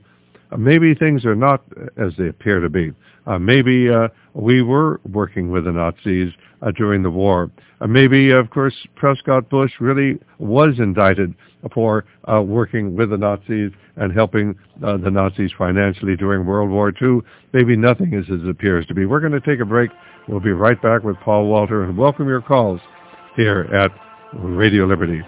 uh, maybe things are not as they appear to be. Uh, maybe uh, we were working with the Nazis uh, during the war. Uh, maybe, of course, Prescott Bush really was indicted for uh, working with the Nazis and helping uh, the Nazis financially during World War Two. Maybe nothing is as it appears to be. We're going to take a break. We'll be right back with Paul Walter, and welcome your calls here at Radio Liberty.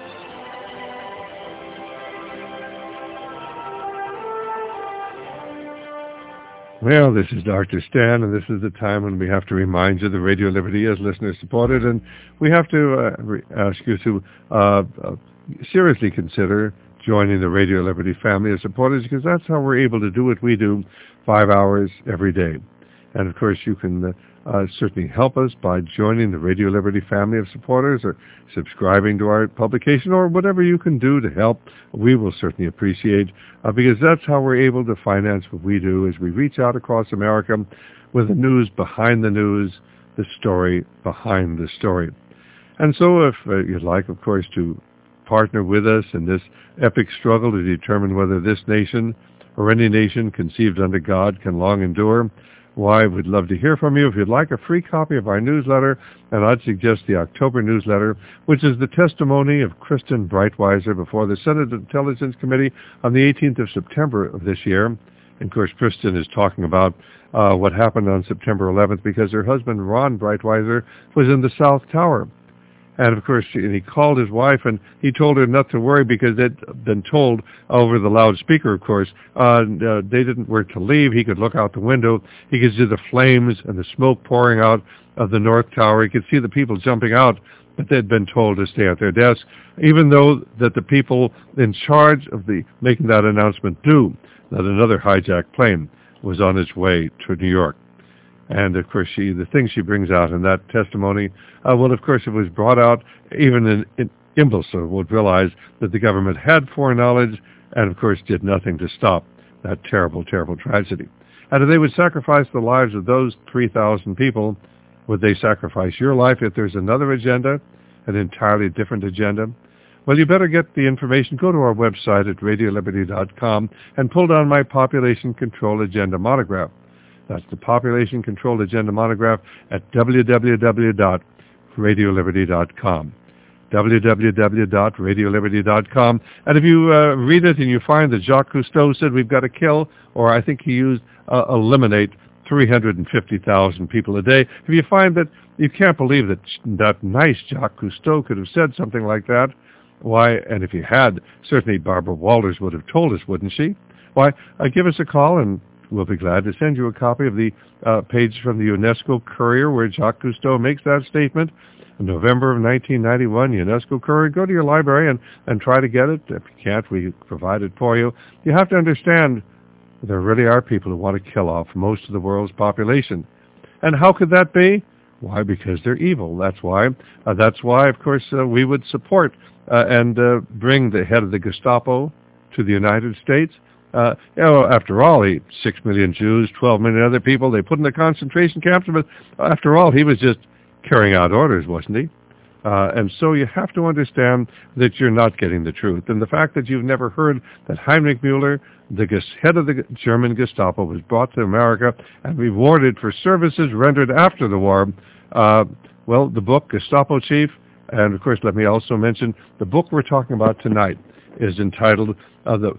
Well, this is Doctor Stan, and this is the time when we have to remind you that Radio Liberty is listener-supported, and we have to uh, re- ask you to uh, uh, seriously consider joining the Radio Liberty family of supporters, because that's how we're able to do what we do five hours every day. And, of course, you can uh, uh, certainly help us by joining the Radio Liberty family of supporters or subscribing to our publication or whatever you can do to help. We will certainly appreciate, uh, because that's how we're able to finance what we do as we reach out across America with the news behind the news, the story behind the story. And so if uh, you'd like, of course, to partner with us in this epic struggle to determine whether this nation or any nation conceived under God can long endure, why, we'd love to hear from you. If you'd like a free copy of our newsletter, and I'd suggest the October newsletter, which is the testimony of Kristen Breitweiser before the Senate Intelligence Committee on the eighteenth of September of this year. And, of course, Kristen is talking about uh, what happened on September eleventh because her husband, Ron Breitweiser, was in the South Tower. And, of course, he called his wife, and he told her not to worry because they'd been told over the loudspeaker, of course, uh, uh, they didn't were to leave. He could look out the window. He could see the flames and the smoke pouring out of the North Tower. He could see the people jumping out, but they'd been told to stay at their desks, even though that the people in charge of the making that announcement knew that another hijacked plane was on its way to New York. And, of course, she the thing she brings out in that testimony, uh, well, of course, it was brought out, even an, an imbecile would realize that the government had foreknowledge and, of course, did nothing to stop that terrible, terrible tragedy. And if they would sacrifice the lives of those three thousand people, would they sacrifice your life if there's another agenda, an entirely different agenda? Well, you better get the information. Go to our website at radio liberty dot com and pull down my Population Control Agenda monograph. That's the Population Control Agenda monograph at w w w dot radio liberty dot com. w w w dot radio liberty dot com. And if you uh, read it and you find that Jacques Cousteau said we've got to kill, or I think he used uh, eliminate three hundred fifty thousand people a day, if you find that you can't believe that that nice Jacques Cousteau could have said something like that, why, and if you had, certainly Barbara Walters would have told us, wouldn't she? Why, uh, give us a call and we'll be glad to send you a copy of the uh, page from the UNESCO Courier where Jacques Cousteau makes that statement. In November of nineteen ninety-one, UNESCO Courier, go to your library and, and try to get it. If you can't, we provide it for you. You have to understand there really are people who want to kill off most of the world's population. And how could that be? Why? Because they're evil. That's why. Uh, that's why, of course, uh, we would support uh, and uh, bring the head of the Gestapo to the United States. Uh, you know, after all, he, six million Jews, twelve million other people, they put in the concentration camps, but after all, he was just carrying out orders, wasn't he? Uh, and so you have to understand that you're not getting the truth. And the fact that you've never heard that Heinrich Müller, the head of the German Gestapo, was brought to America and rewarded for services rendered after the war, uh, well, the book, Gestapo Chief, and of course, let me also mention, the book we're talking about tonight is entitled uh, The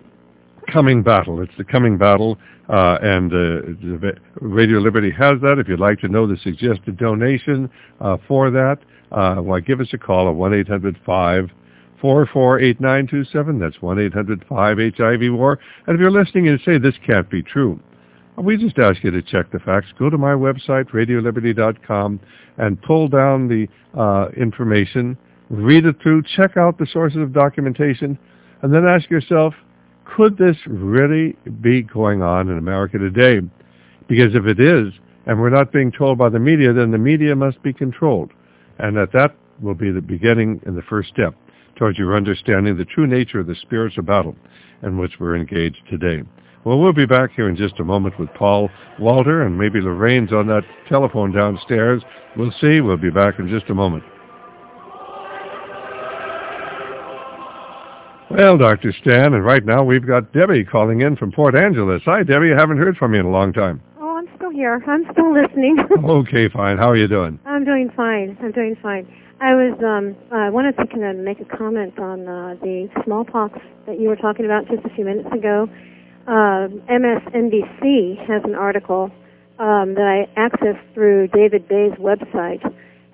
Coming Battle. It's The Coming Battle, uh, and uh, Radio Liberty has that. If you'd like to know the suggested donation uh, for that, uh, why, give us a call at one eight hundred five four four eight nine two seven. That's one eight hundred five H I V war. And if you're listening and say, this can't be true, we just ask you to check the facts. Go to my website, radio liberty dot com, and pull down the uh, information, read it through, check out the sources of documentation, and then ask yourself, could this really be going on in America today? Because if it is, and we're not being told by the media, then the media must be controlled. And that that will be the beginning and the first step towards your understanding the true nature of the spiritual battle in which we're engaged today. Well, we'll be back here in just a moment with Paul Walter, and maybe Lorraine's on that telephone downstairs. We'll see. We'll be back in just a moment. Well, Doctor Stan, and right now we've got Debbie calling in from Port Angeles. Hi, Debbie. I haven't heard from you in a long time. Oh, I'm still here. I'm still listening. Okay, fine. How are you doing? I'm doing fine. I'm doing fine. I was um, I wanted to kind of make a comment on uh, the smallpox that you were talking about just a few minutes ago. Uh, M S N B C has an article um, that I accessed through David Bay's website,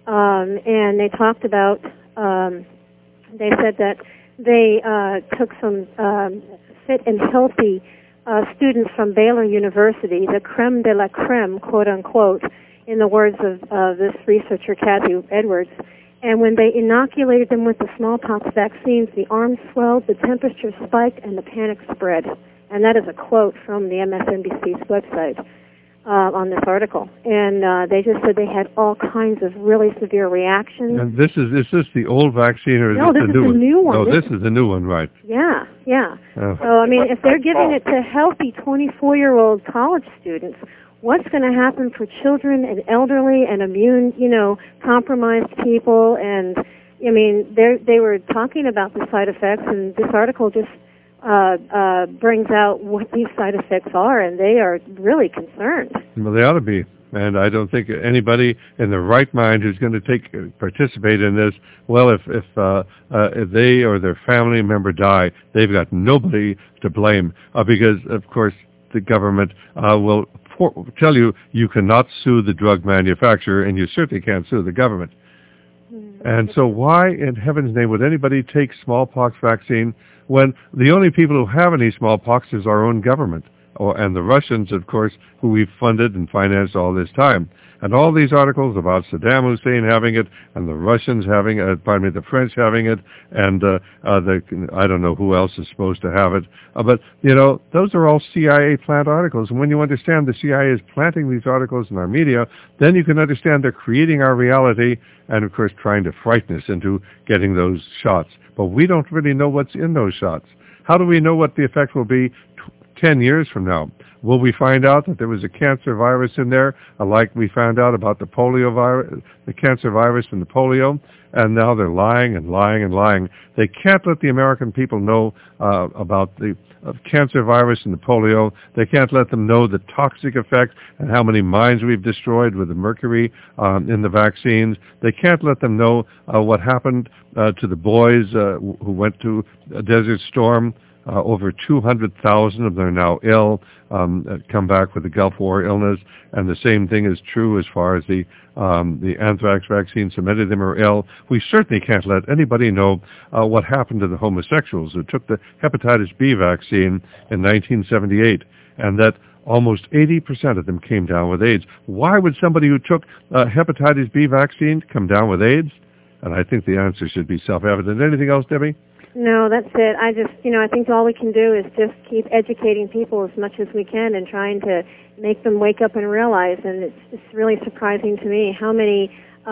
um, and they talked about. Um, they said that they uh, took some um, fit and healthy uh, students from Baylor University, the creme de la creme, quote unquote, in the words of uh, this researcher Kathy Edwards. And when they inoculated them with the smallpox vaccines, the arms swelled, the temperature spiked, and the panic spread. And that is a quote from the M S N B C's website uh, on this article. And uh, they just said they had all kinds of really severe reactions. And this is is this the old vaccine or is no, this this the is new the one? new one. No, this, this is the new one, right? Yeah, yeah. Oh. So, I mean, if they're giving it to healthy twenty-four-year-old college students, what's going to happen for children and elderly and immune, you know, compromised people? And, I mean, they they were talking about the side effects, and this article just uh, uh, brings out what these side effects are, and they are really concerned. Well, they ought to be. And I don't think anybody in their right mind who's going to take participate in this, well, if if, uh, uh, if they or their family member die, they've got nobody to blame uh, because, of course, the government uh, will for, tell you you cannot sue the drug manufacturer, and you certainly can't sue the government. Mm-hmm. And so why in heaven's name would anybody take smallpox vaccine when the only people who have any smallpox is our own government? Oh, and the Russians, of course, who we've funded and financed all this time. And all these articles about Saddam Hussein having it, and the Russians having it, pardon me, the French having it, and uh, uh, the I don't know who else is supposed to have it. Uh, but, you know, those are all C I A plant articles. And when you understand the C I A is planting these articles in our media, then you can understand they're creating our reality and, of course, trying to frighten us into getting those shots. But we don't really know what's in those shots. How do we know what the effect will be ten years from now? Will we find out that there was a cancer virus in there, like we found out about the polio virus, the cancer virus and the polio, and now they're lying and lying and lying. They can't let the American people know uh, about the uh, cancer virus and the polio. They can't let them know the toxic effect and how many minds we've destroyed with the mercury um, in the vaccines. They can't let them know uh, what happened uh, to the boys uh, who went to a Desert Storm. Uh, over two hundred thousand of them are now ill, um, come back with the Gulf War illness, and the same thing is true as far as the um, the anthrax vaccine. So many of them are ill. We certainly can't let anybody know uh, what happened to the homosexuals who took the hepatitis B vaccine in nineteen seventy-eight, and that almost eighty percent of them came down with AIDS. Why would somebody who took uh, hepatitis B vaccine come down with AIDS? And I think the answer should be self-evident. Anything else, Debbie? No, that's it. I just, you know, I think all we can do is just keep educating people as much as we can and trying to make them wake up and realize. And it's, it's really surprising to me how many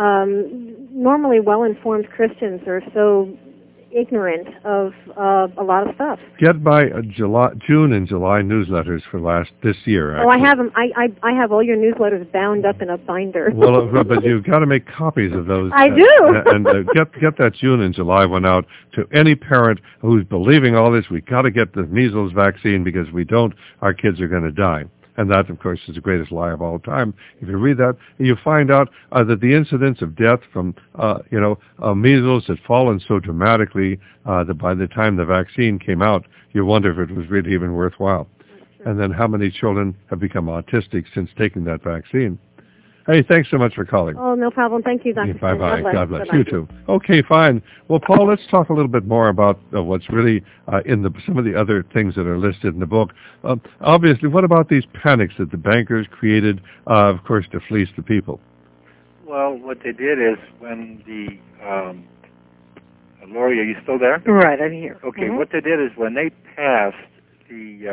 um, normally well-informed Christians are so ignorant of uh, a lot of stuff. Get my uh, July, June and July newsletters for last this year. Actually. Oh, I have them. I, I I have all your newsletters bound up in a binder. Well, uh, but you've got to make copies of those. I uh, do. and uh, get get that June and July one out to any parent who's believing all this. We got to get the measles vaccine because if we don't, our kids are going to die. And that, of course, is the greatest lie of all time. If you read that, you find out uh, that the incidence of death from, uh, you know, uh, measles had fallen so dramatically uh, that by the time the vaccine came out, you wonder if it was really even worthwhile. And then how many children have become autistic since taking that vaccine? Hey, thanks so much for calling. Oh, no problem. Thank you, Doctor Bye-bye. God bless. God bless. Bye-bye. You too. Okay, fine. Well, Paul, let's talk a little bit more about uh, what's really uh, in the some of the other things that are listed in the book. Uh, obviously, what about these panics that the bankers created, uh, of course, to fleece the people? Well, what they did is when the, um, uh, Lori, are you still there? Right, I'm here. Okay, Mm-hmm. what they did is when they passed the, uh,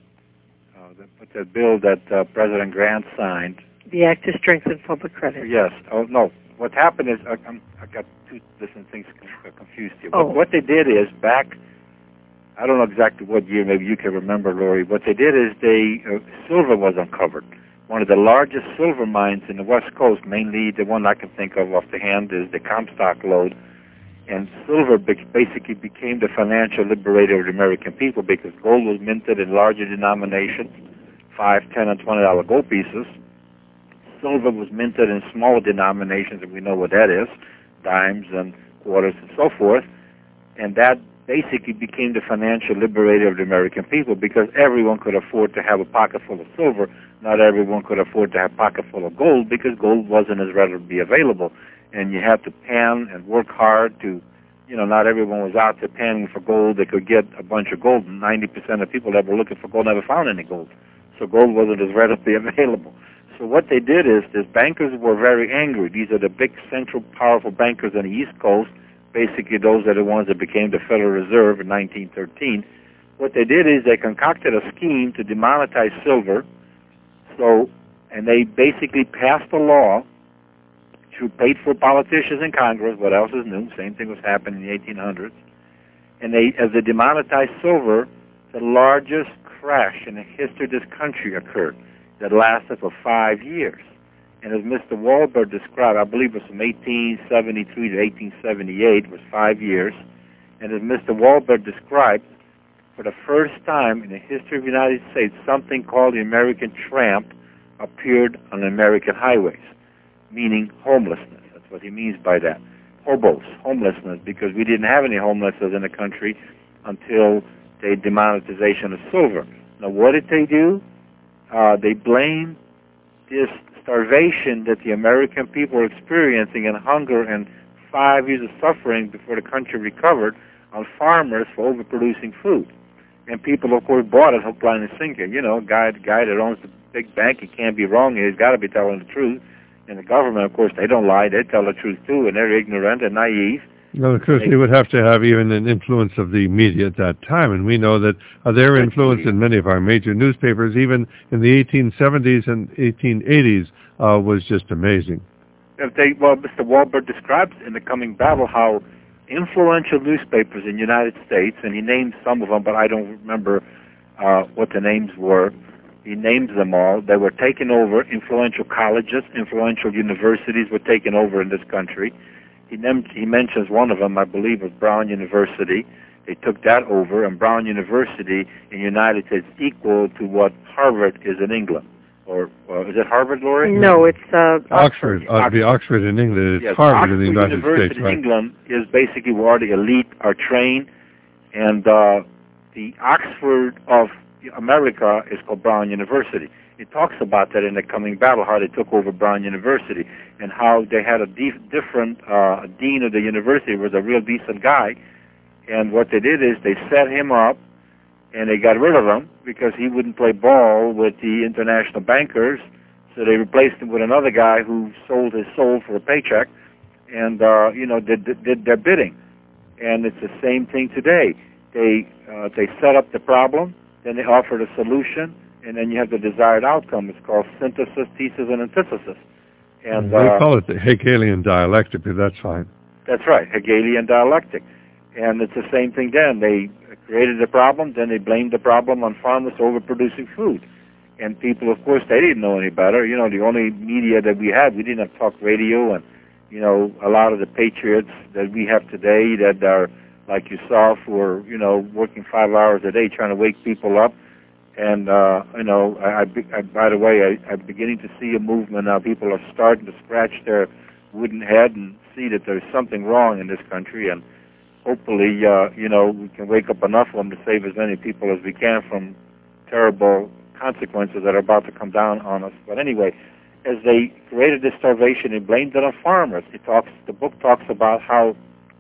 uh, the, the bill that uh, President Grant signed, The Act to Strengthen Public Credit. yes. Oh, no. What happened is, I, I'm, I got two different things con- confused here. Oh. But what they did is back, I don't know exactly what year, maybe you can remember, Lori. What they did is they, uh, silver was uncovered. One of the largest silver mines in the West Coast, mainly the one I can think of off the hand, is the Comstock lode. And silver basically became the financial liberator of the American people because gold was minted in larger denominations, five, ten, and twenty dollar gold pieces. Silver was minted in smaller denominations, and we know what that is, dimes and quarters and so forth. And that basically became the financial liberator of the American people because everyone could afford to have a pocket full of silver. Not everyone could afford to have a pocket full of gold because gold wasn't as readily available. And you had to pan and work hard to, you know, not everyone was out there panning for gold. They could get a bunch of gold, and ninety percent of people that were looking for gold never found any gold. So gold wasn't as readily available. So what they did is, these bankers were very angry. These are the big, central, powerful bankers on the East Coast. Basically, those are the ones that became the Federal Reserve in nineteen thirteen. What they did is they concocted a scheme to demonetize silver. So, and they basically passed a law through paid-for politicians in Congress. What else is new? Same thing was happening in the eighteen hundreds. And they, as they demonetized silver, the largest crash in the history of this country occurred that lasted for five years. And as Mister Wahlberg described, I believe it was from eighteen seventy-three to eighteen seventy-eight, it was five years. And as Mister Wahlberg described, for the first time in the history of the United States, something called the American tramp appeared on American highways, meaning homelessness. That's what he means by that. Hobos, homelessness, because we didn't have any homelessness in the country until the demonetization of silver. Now, what did they do? Uh, they blamed this starvation that the American people were experiencing and hunger and five years of suffering before the country recovered on farmers for overproducing food. And people, of course, bought it hook, line, and sinker. You know, guy, guy that owns the big bank, he can't be wrong. He's got to be telling the truth. And the government, of course, they don't lie. They tell the truth, too, and they're ignorant and naive. Well, of course, they would have to have even an influence of the media at that time, and we know that uh, their influence in many of our major newspapers, even in the eighteen seventies and eighteen eighties, uh, was just amazing. If they, well, Mister Wahlberg describes in The Coming Battle how influential newspapers in the United States, and he names some of them, but I don't remember uh, what the names were. He names them all. They were taken over. Influential colleges, influential universities were taken over in this country. He, he mentions one of them, I believe, was Brown University. They took that over, and Brown University in the United States equal to what Harvard is in England. Or uh, is it Harvard, Lori? No, it's uh, Oxford. Oxford. Uh, the Oxford in England. It's yes, Harvard Oxford in the United University States. Right? in England is basically where the elite are trained, and uh, the Oxford of America is called Brown University. It talks about that in The Coming Battle, how they took over Brown University and how they had a dif- different uh, dean of the university was a real decent guy. And what they did is they set him up and they got rid of him because he wouldn't play ball with the international bankers. So they replaced him with another guy who sold his soul for a paycheck and, uh, you know, did, did, did their bidding. And it's the same thing today. They, uh, they set up the problem, then they offered a solution, and then you have the desired outcome. It's called synthesis, thesis, and antithesis. And they uh, call it the Hegelian dialectic, but that's fine. That's right, Hegelian dialectic. And it's the same thing then. They created the problem, then they blamed the problem on farmers overproducing food. And people, of course, they didn't know any better. You know, the only media that we had, we didn't have talk radio, and, you know, a lot of the patriots that we have today that are like yourself who are, you know, working five hours a day trying to wake people up. And, uh, you know, I, I, by the way, I, I'm beginning to see a movement now. People are starting to scratch their wooden head and see that there's something wrong in this country. And hopefully, uh, you know, we can wake up enough of them to save as many people as we can from terrible consequences that are about to come down on us. But anyway, as they created this starvation, they blamed it on farmers. It talks, the book talks about how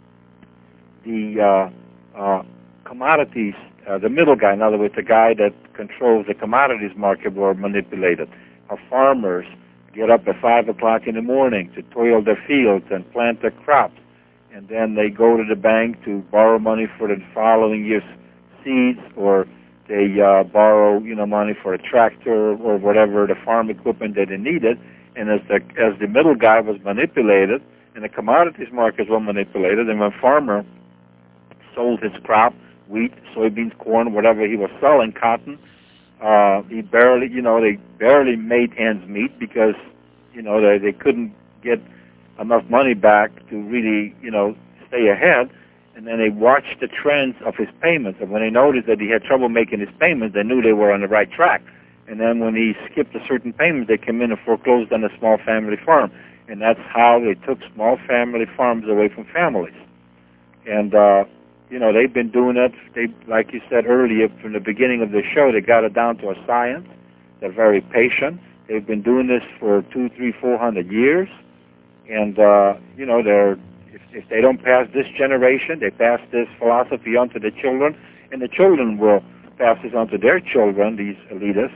the uh, uh, commodities, uh, the middle guy, in other words, the guy that controls the commodities market, were manipulated. How farmers get up at five o'clock in the morning to toil their fields and plant their crops, and then they go to the bank to borrow money for the following year's seeds, or they uh, borrow, you know, money for a tractor or whatever the farm equipment that they needed. And as the as the middle guy was manipulated, and the commodities markets were manipulated, and when farmer sold his crop, wheat, soybeans, corn, whatever he was selling, cotton, uh, he barely, you know, they barely made ends meet because, you know, they, they couldn't get enough money back to really, you know, stay ahead. And then they watched the trends of his payments. And when they noticed that he had trouble making his payments, they knew they were on the right track. And then when he skipped a certain payment, they came in and foreclosed on a small family farm. And that's how they took small family farms away from families. And, uh, you know, they've been doing it, they, like you said earlier, from the beginning of the show, they got it down to a science. They're very patient. They've been doing this for two, three, four hundred years. And, uh, you know, they're, if, if they don't pass this generation, they pass this philosophy on to the children, and the children will pass this on to their children, these elitists.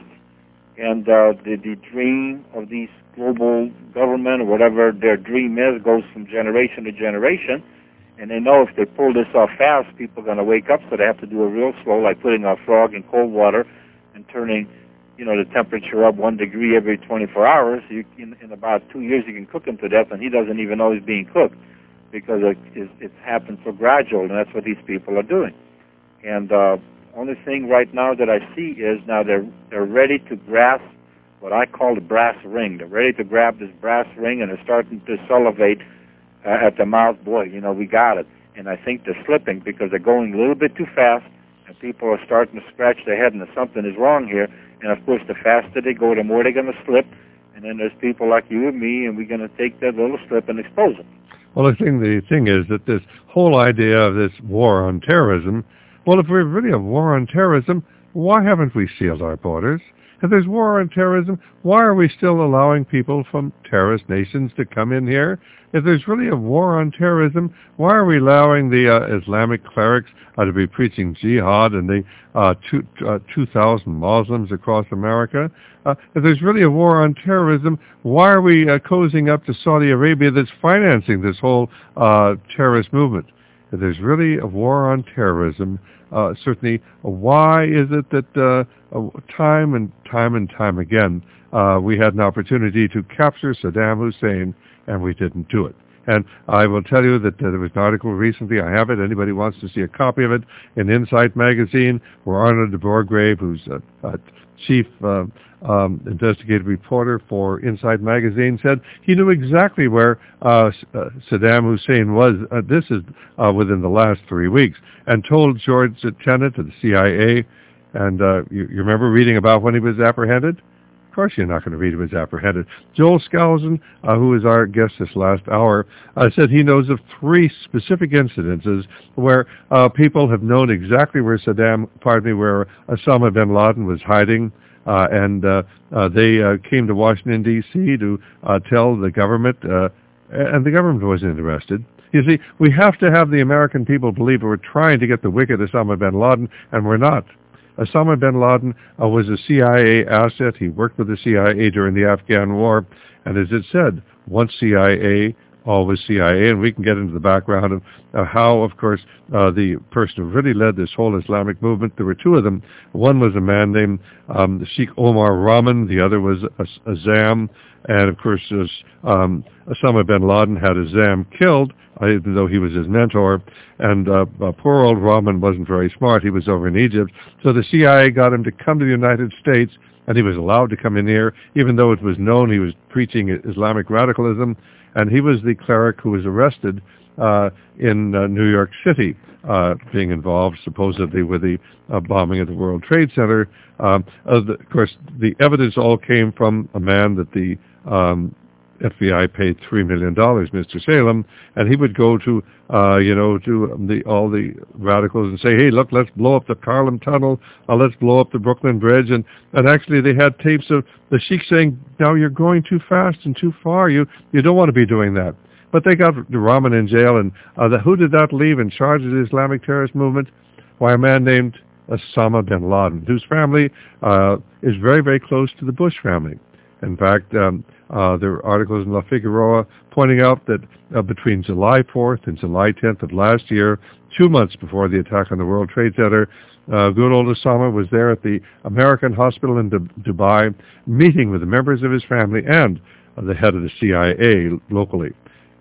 And uh, the, the dream of these global government, or whatever their dream is, goes from generation to generation. And they know if they pull this off fast, people are going to wake up, so they have to do it real slow, like putting a frog in cold water and turning, you know, the temperature up one degree every twenty-four hours. You, in, in about two years, you can cook him to death, and he doesn't even know he's being cooked because it, it, it's happened so gradual, and that's what these people are doing. And uh, only thing right now that I see is now they're they're ready to grasp what I call the brass ring. They're ready to grab this brass ring, and they're starting to salivate uh, at the mouth. Boy, you know, we got it. And I think they're slipping because they're going a little bit too fast, and people are starting to scratch their head, and something is wrong here. And of course, the faster they go, the more they're going to slip. And then there's people like you and me, and we're going to take that little slip and expose it. Well, I think the thing is that this whole idea of this war on terrorism, well, if we really have war on terrorism, why haven't we sealed our borders? If there's war on terrorism, why are we still allowing people from terrorist nations to come in here? If there's really a war on terrorism, why are we allowing the uh, Islamic clerics uh, to be preaching jihad and the uh, two, uh, two thousand Muslims across America? Uh, if there's really a war on terrorism, why are we uh, cozying up to Saudi Arabia that's financing this whole uh, terrorist movement? If there's really a war on terrorism, uh, certainly, uh, why is it that uh, uh, time and time and time again uh, we had an opportunity to capture Saddam Hussein and we didn't do it? And I will tell you that uh, there was an article recently, I have it, anybody wants to see a copy of it, in Insight magazine, where Arnold de Bourgrave, who's a, a chief uh, um, investigative reporter for Insight magazine, said he knew exactly where uh, uh, Saddam Hussein was, uh, this is uh, within the last three weeks, and told George Tenet of the C I A, and uh, you, you remember reading about when he was apprehended? Of course you're not going to read him as apprehended. Joel Skousen, uh, who is our guest this last hour, uh, said he knows of three specific incidences where uh, people have known exactly where Saddam, pardon me, where Osama bin Laden was hiding, uh, and uh, uh, they uh, came to Washington, D C to uh, tell the government, uh, and the government wasn't interested. You see, we have to have the American people believe we're trying to get the wicked Osama bin Laden, and we're not. Osama bin Laden uh, was a C I A asset. He worked with the C I A during the Afghan War. And as it said, once C I A, always C I A. And we can get into the background of uh, how, of course, uh, the person who really led this whole Islamic movement, there were two of them. One was a man named um, Sheikh Omar Rahman. The other was Azzam. And, of course, was, um, Osama bin Laden had Azzam killed, even though he was his mentor, and uh, uh, poor old Rahman wasn't very smart. He was over in Egypt. So the C I A got him to come to the United States, and he was allowed to come in here, even though it was known he was preaching Islamic radicalism, and he was the cleric who was arrested uh, in uh, New York City, uh, being involved supposedly with the uh, bombing of the World Trade Center. Um, of, the, of course, the evidence all came from a man that the um, F B I paid three million dollars, Mister Salem, and he would go to, uh, you know, to the, all the radicals and say, hey, look, let's blow up the Harlem Tunnel, uh, let's blow up the Brooklyn Bridge, and, and actually they had tapes of the sheik saying, now you're going too fast and too far, you, you don't want to be doing that. But they got Rahman in jail, and uh, the, who did that leave in charge of the Islamic terrorist movement? Why, a man named Osama bin Laden, whose family uh, is very, very close to the Bush family. In fact, um, uh, there are articles in La Figueroa pointing out that uh, between July fourth and July tenth of last year, two months before the attack on the World Trade Center, uh, good old Osama was there at the American hospital in D- Dubai, meeting with the members of his family and uh, the head of the C I A locally.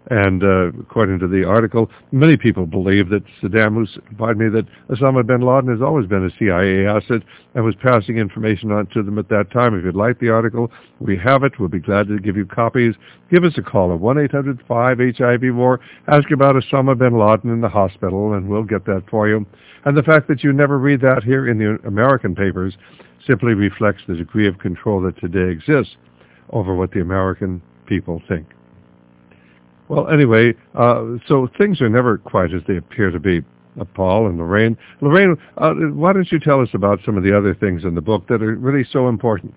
And uh, according to the article, many people believe that Saddam Hussein, pardon me, that Osama bin Laden has always been a C I A asset and was passing information on to them at that time. If you'd like the article, we have it. We'll be glad to give you copies. Give us a call at one eight hundred five H I V war. Ask about Osama bin Laden in the hospital, and we'll get that for you. And the fact that you never read that here in the American papers simply reflects the degree of control that today exists over what the American people think. Well, anyway, uh, so things are never quite as they appear to be. Uh, Paul and Lorraine. Lorraine, uh, why don't you tell us about some of the other things in the book that are really so important?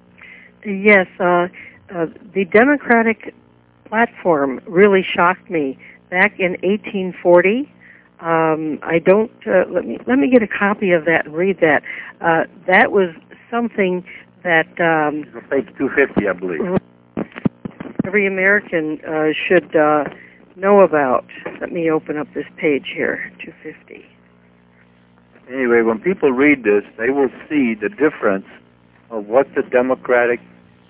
Yes, uh, uh, the Democratic platform really shocked me. Back in eighteen forty, um, I don't, uh, let me let me get a copy of that and read that. Uh, that was something that... Um, page two fifty, I believe. Every American uh, should uh, know about. Let me open up this page here, two fifty. Anyway, when people read this, they will see the difference of what the Democratic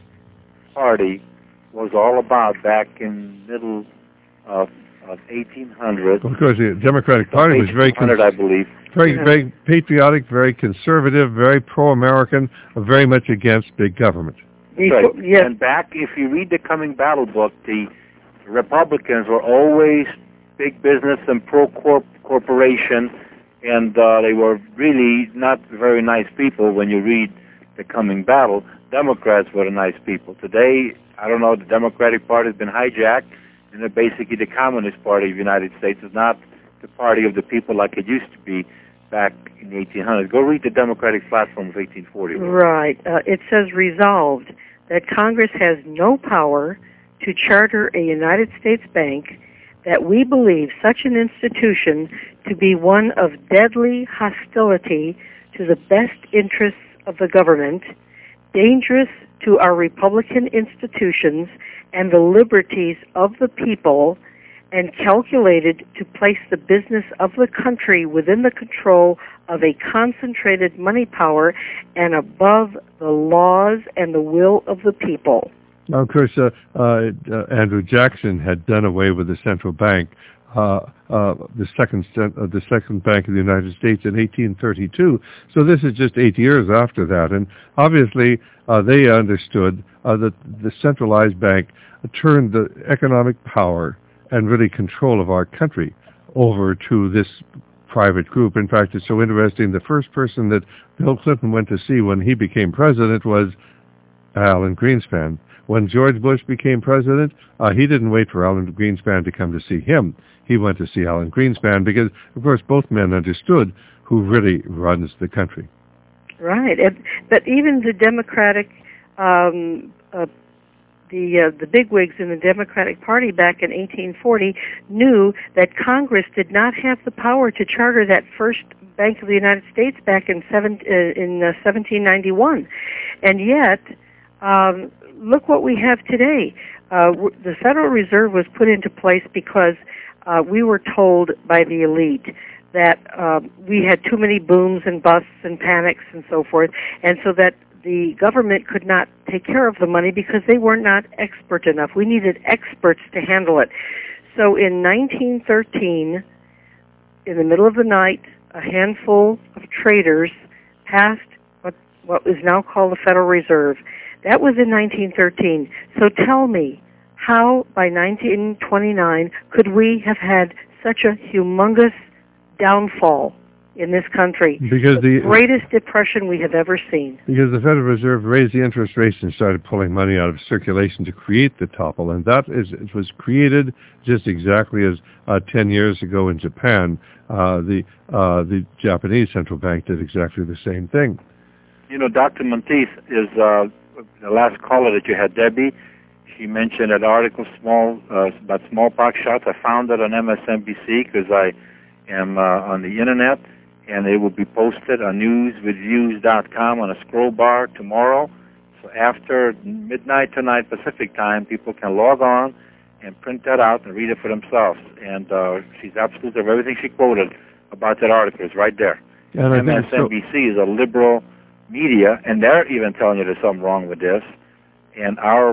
Party was all about back in middle of, of eighteen hundred. Of course, the Democratic Party was very, cons- I believe. very, very patriotic, very conservative, very pro-American, very much against big government. Right. Yes. And back, if you read the Coming Battle book, the Republicans were always big business and pro-corporation, and uh, they were really not very nice people when you read the Coming Battle. Democrats were the nice people. Today, I don't know, the Democratic Party has been hijacked, and they're basically the Communist Party of the United States. It's not the party of the people like it used to be back in the eighteen hundreds. Go read the Democratic platform of eighteen forty. Right. Uh, it says, resolved that Congress has no power to charter a United States bank, that we believe such an institution to be one of deadly hostility to the best interests of the government, dangerous to our Republican institutions and the liberties of the people, and calculated to place the business of the country within the control of a concentrated money power and above the laws and the will of the people. Now, of course, uh, uh, uh, Andrew Jackson had done away with the central bank, uh, uh, the second uh, the second bank of the United States in eighteen thirty-two. So this is just eight years after that, and obviously uh, they understood uh, that the centralized bank turned the economic power and really control of our country over to this private group. In fact, it's so interesting, the first person that Bill Clinton went to see when he became president was Alan Greenspan. When George Bush became president, uh, he didn't wait for Alan Greenspan to come to see him. He went to see Alan Greenspan because, of course, both men understood who really runs the country. Right. And, but even the Democratic um, uh, The uh, the bigwigs in the Democratic Party back in eighteen forty knew that Congress did not have the power to charter that first Bank of the United States back in seven, uh, in uh, seventeen ninety-one, and yet um, look what we have today. Uh, w- the Federal Reserve was put into place because uh, we were told by the elite that uh, we had too many booms and busts and panics and so forth, and so that the government could not take care of the money because they were not expert enough. We needed experts to handle it. So in nineteen thirteen, in the middle of the night, a handful of traders passed what, what is now called the Federal Reserve. That was in nineteen thirteen. So tell me, how by nineteen twenty-nine could we have had such a humongous downfall in this country? Because the, the greatest depression we have ever seen. Because the Federal Reserve raised the interest rates and started pulling money out of circulation to create the topple, and that is it was created just exactly as uh, ten years ago in Japan. Uh, the uh, the Japanese central bank did exactly the same thing. You know, Doctor Monteith is uh, the last caller that you had, Debbie. She mentioned an article small uh, about smallpox shots. I found it on M S N B C because I am uh, on the internet. And it will be posted on news with views dot com on a scroll bar tomorrow. So after midnight tonight Pacific time, people can log on and print that out and read it for themselves. And uh, she's absolutely, everything she quoted about that article is right there. And M S N B C so. is a liberal media, and they're even telling you there's something wrong with this. And our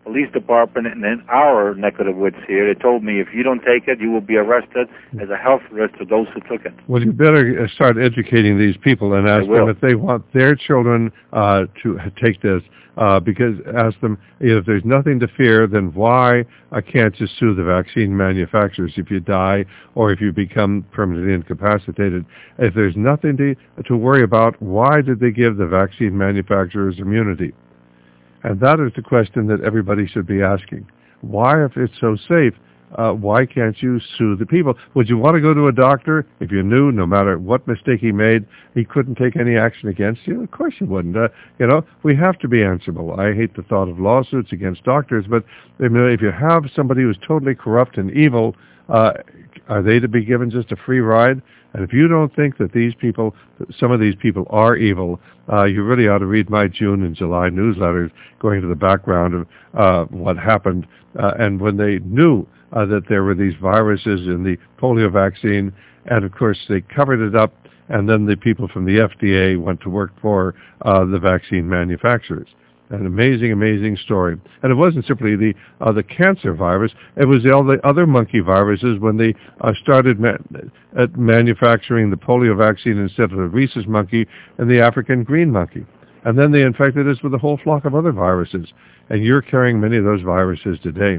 police department in our neck of the woods here. They told me if you don't take it, you will be arrested as a health risk to those who took it. Well, you better start educating these people and ask them if they want their children uh, to take this. Uh, because ask them, if there's nothing to fear, then why uh, can't you sue the vaccine manufacturers if you die or if you become permanently incapacitated? If there's nothing to, to worry about, why did they give the vaccine manufacturers immunity? And that is the question that everybody should be asking. Why, if it's so safe, uh, why can't you sue the people? Would you want to go to a doctor if you knew no matter what mistake he made, he couldn't take any action against you? Of course you wouldn't. Uh, you know, we have to be answerable. I hate the thought of lawsuits against doctors, but if you have somebody who's totally corrupt and evil, uh, are they to be given just a free ride? And if you don't think that these people, some of these people are evil, uh, you really ought to read my June and July newsletters going to the background of uh, what happened. Uh, and when they knew uh, that there were these viruses in the polio vaccine, and of course they covered it up, and then the people from the F D A went to work for uh, the vaccine manufacturers. An amazing, amazing story. And it wasn't simply the uh, the cancer virus. It was the, all the other monkey viruses when they uh, started ma- at manufacturing the polio vaccine instead of the rhesus monkey and the African green monkey. And then they infected us with a whole flock of other viruses. And you're carrying many of those viruses today.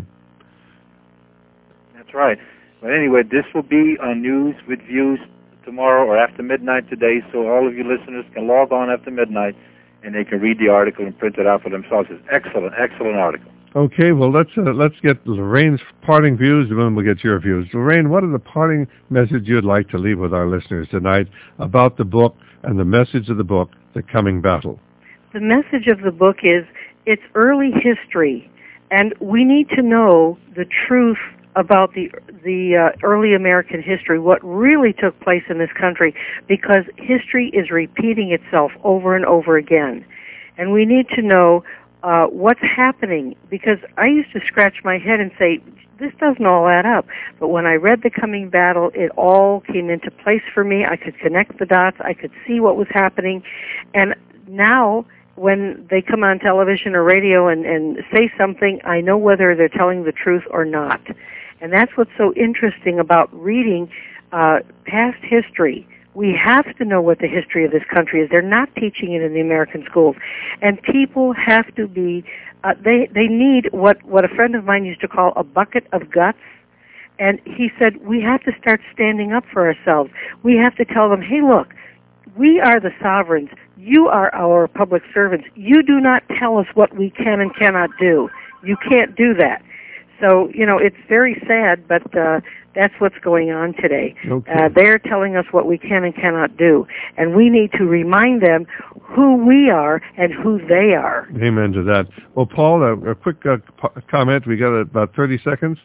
That's right. But anyway, this will be on News with Views tomorrow or after midnight today, so all of you listeners can log on after midnight and they can read the article and print it out for themselves. It's excellent, excellent article. Okay, well, let's uh, let's get Lorraine's parting views, and then we'll get your views. Lorraine, what are the parting message you'd like to leave with our listeners tonight about the book and the message of the book, The Coming Battle? The message of the book is it's early history, and we need to know the truth about the the uh, early American history, what really took place in this country, because history is repeating itself over and over again. And we need to know uh, what's happening, because I used to scratch my head and say, this doesn't all add up. But when I read The Coming Battle, it all came into place for me. I could connect the dots. I could see what was happening. And now, when they come on television or radio and, and say something, I know whether they're telling the truth or not. And that's what's so interesting about reading uh, past history. We have to know what the history of this country is. They're not teaching it in the American schools. And people have to be, uh, they, they need what, what a friend of mine used to call a bucket of guts. And he said, we have to start standing up for ourselves. We have to tell them, hey, look, we are the sovereigns. You are our public servants. You do not tell us what we can and cannot do. You can't do that. So, you know, it's very sad, but uh, that's what's going on today. Okay. Uh, they're telling us what we can and cannot do, and we need to remind them who we are and who they are. Amen to that. Well, Paul, a, a quick uh, p- comment. We got about thirty seconds.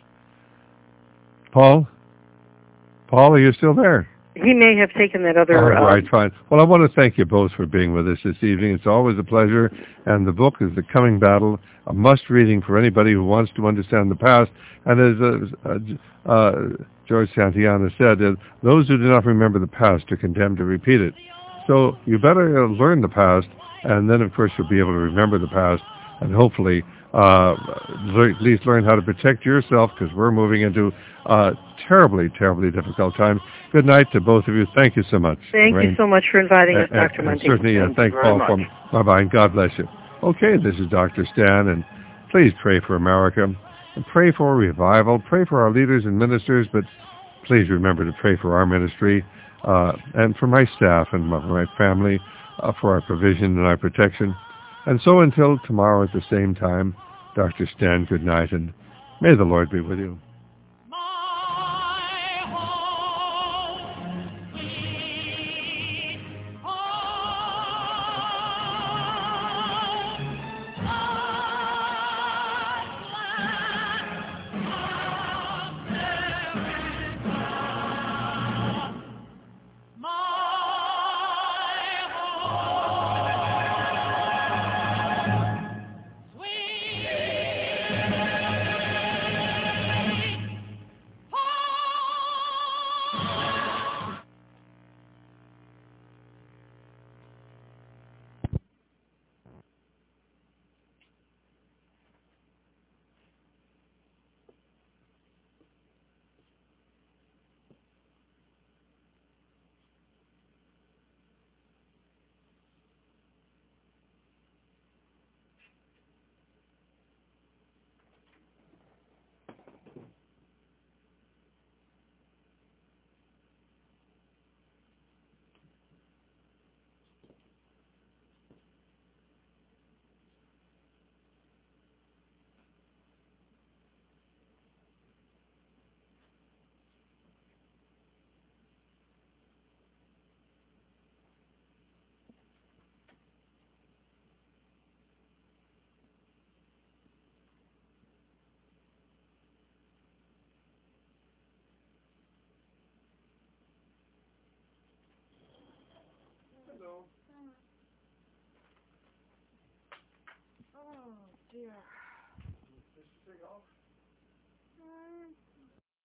Paul? Paul, are you still there? He may have taken that other... All right, um, fine. Well, I want to thank you both for being with us this evening. It's always a pleasure. And the book is The Coming Battle, a must-reading for anybody who wants to understand the past. And as uh, uh, George Santayana said, uh, those who do not remember the past are condemned to repeat it. So you better uh, learn the past, and then, of course, you'll be able to remember the past, and hopefully uh, le- at least learn how to protect yourself, because we're moving into uh, terribly, terribly difficult times. Good night to both of you. Thank you so much. Thank Rain. you so much for inviting us, uh, Doctor uh, Mundy. Certainly, uh, thank Paul for me. Bye-bye, and God bless you. Okay, this is Doctor Stan, and please pray for America, and pray for revival, pray for our leaders and ministers, but please remember to pray for our ministry, uh, and for my staff and my, my family, uh, for our provision and our protection. And so until tomorrow at the same time, Doctor Stan, good night, and may the Lord be with you. dear.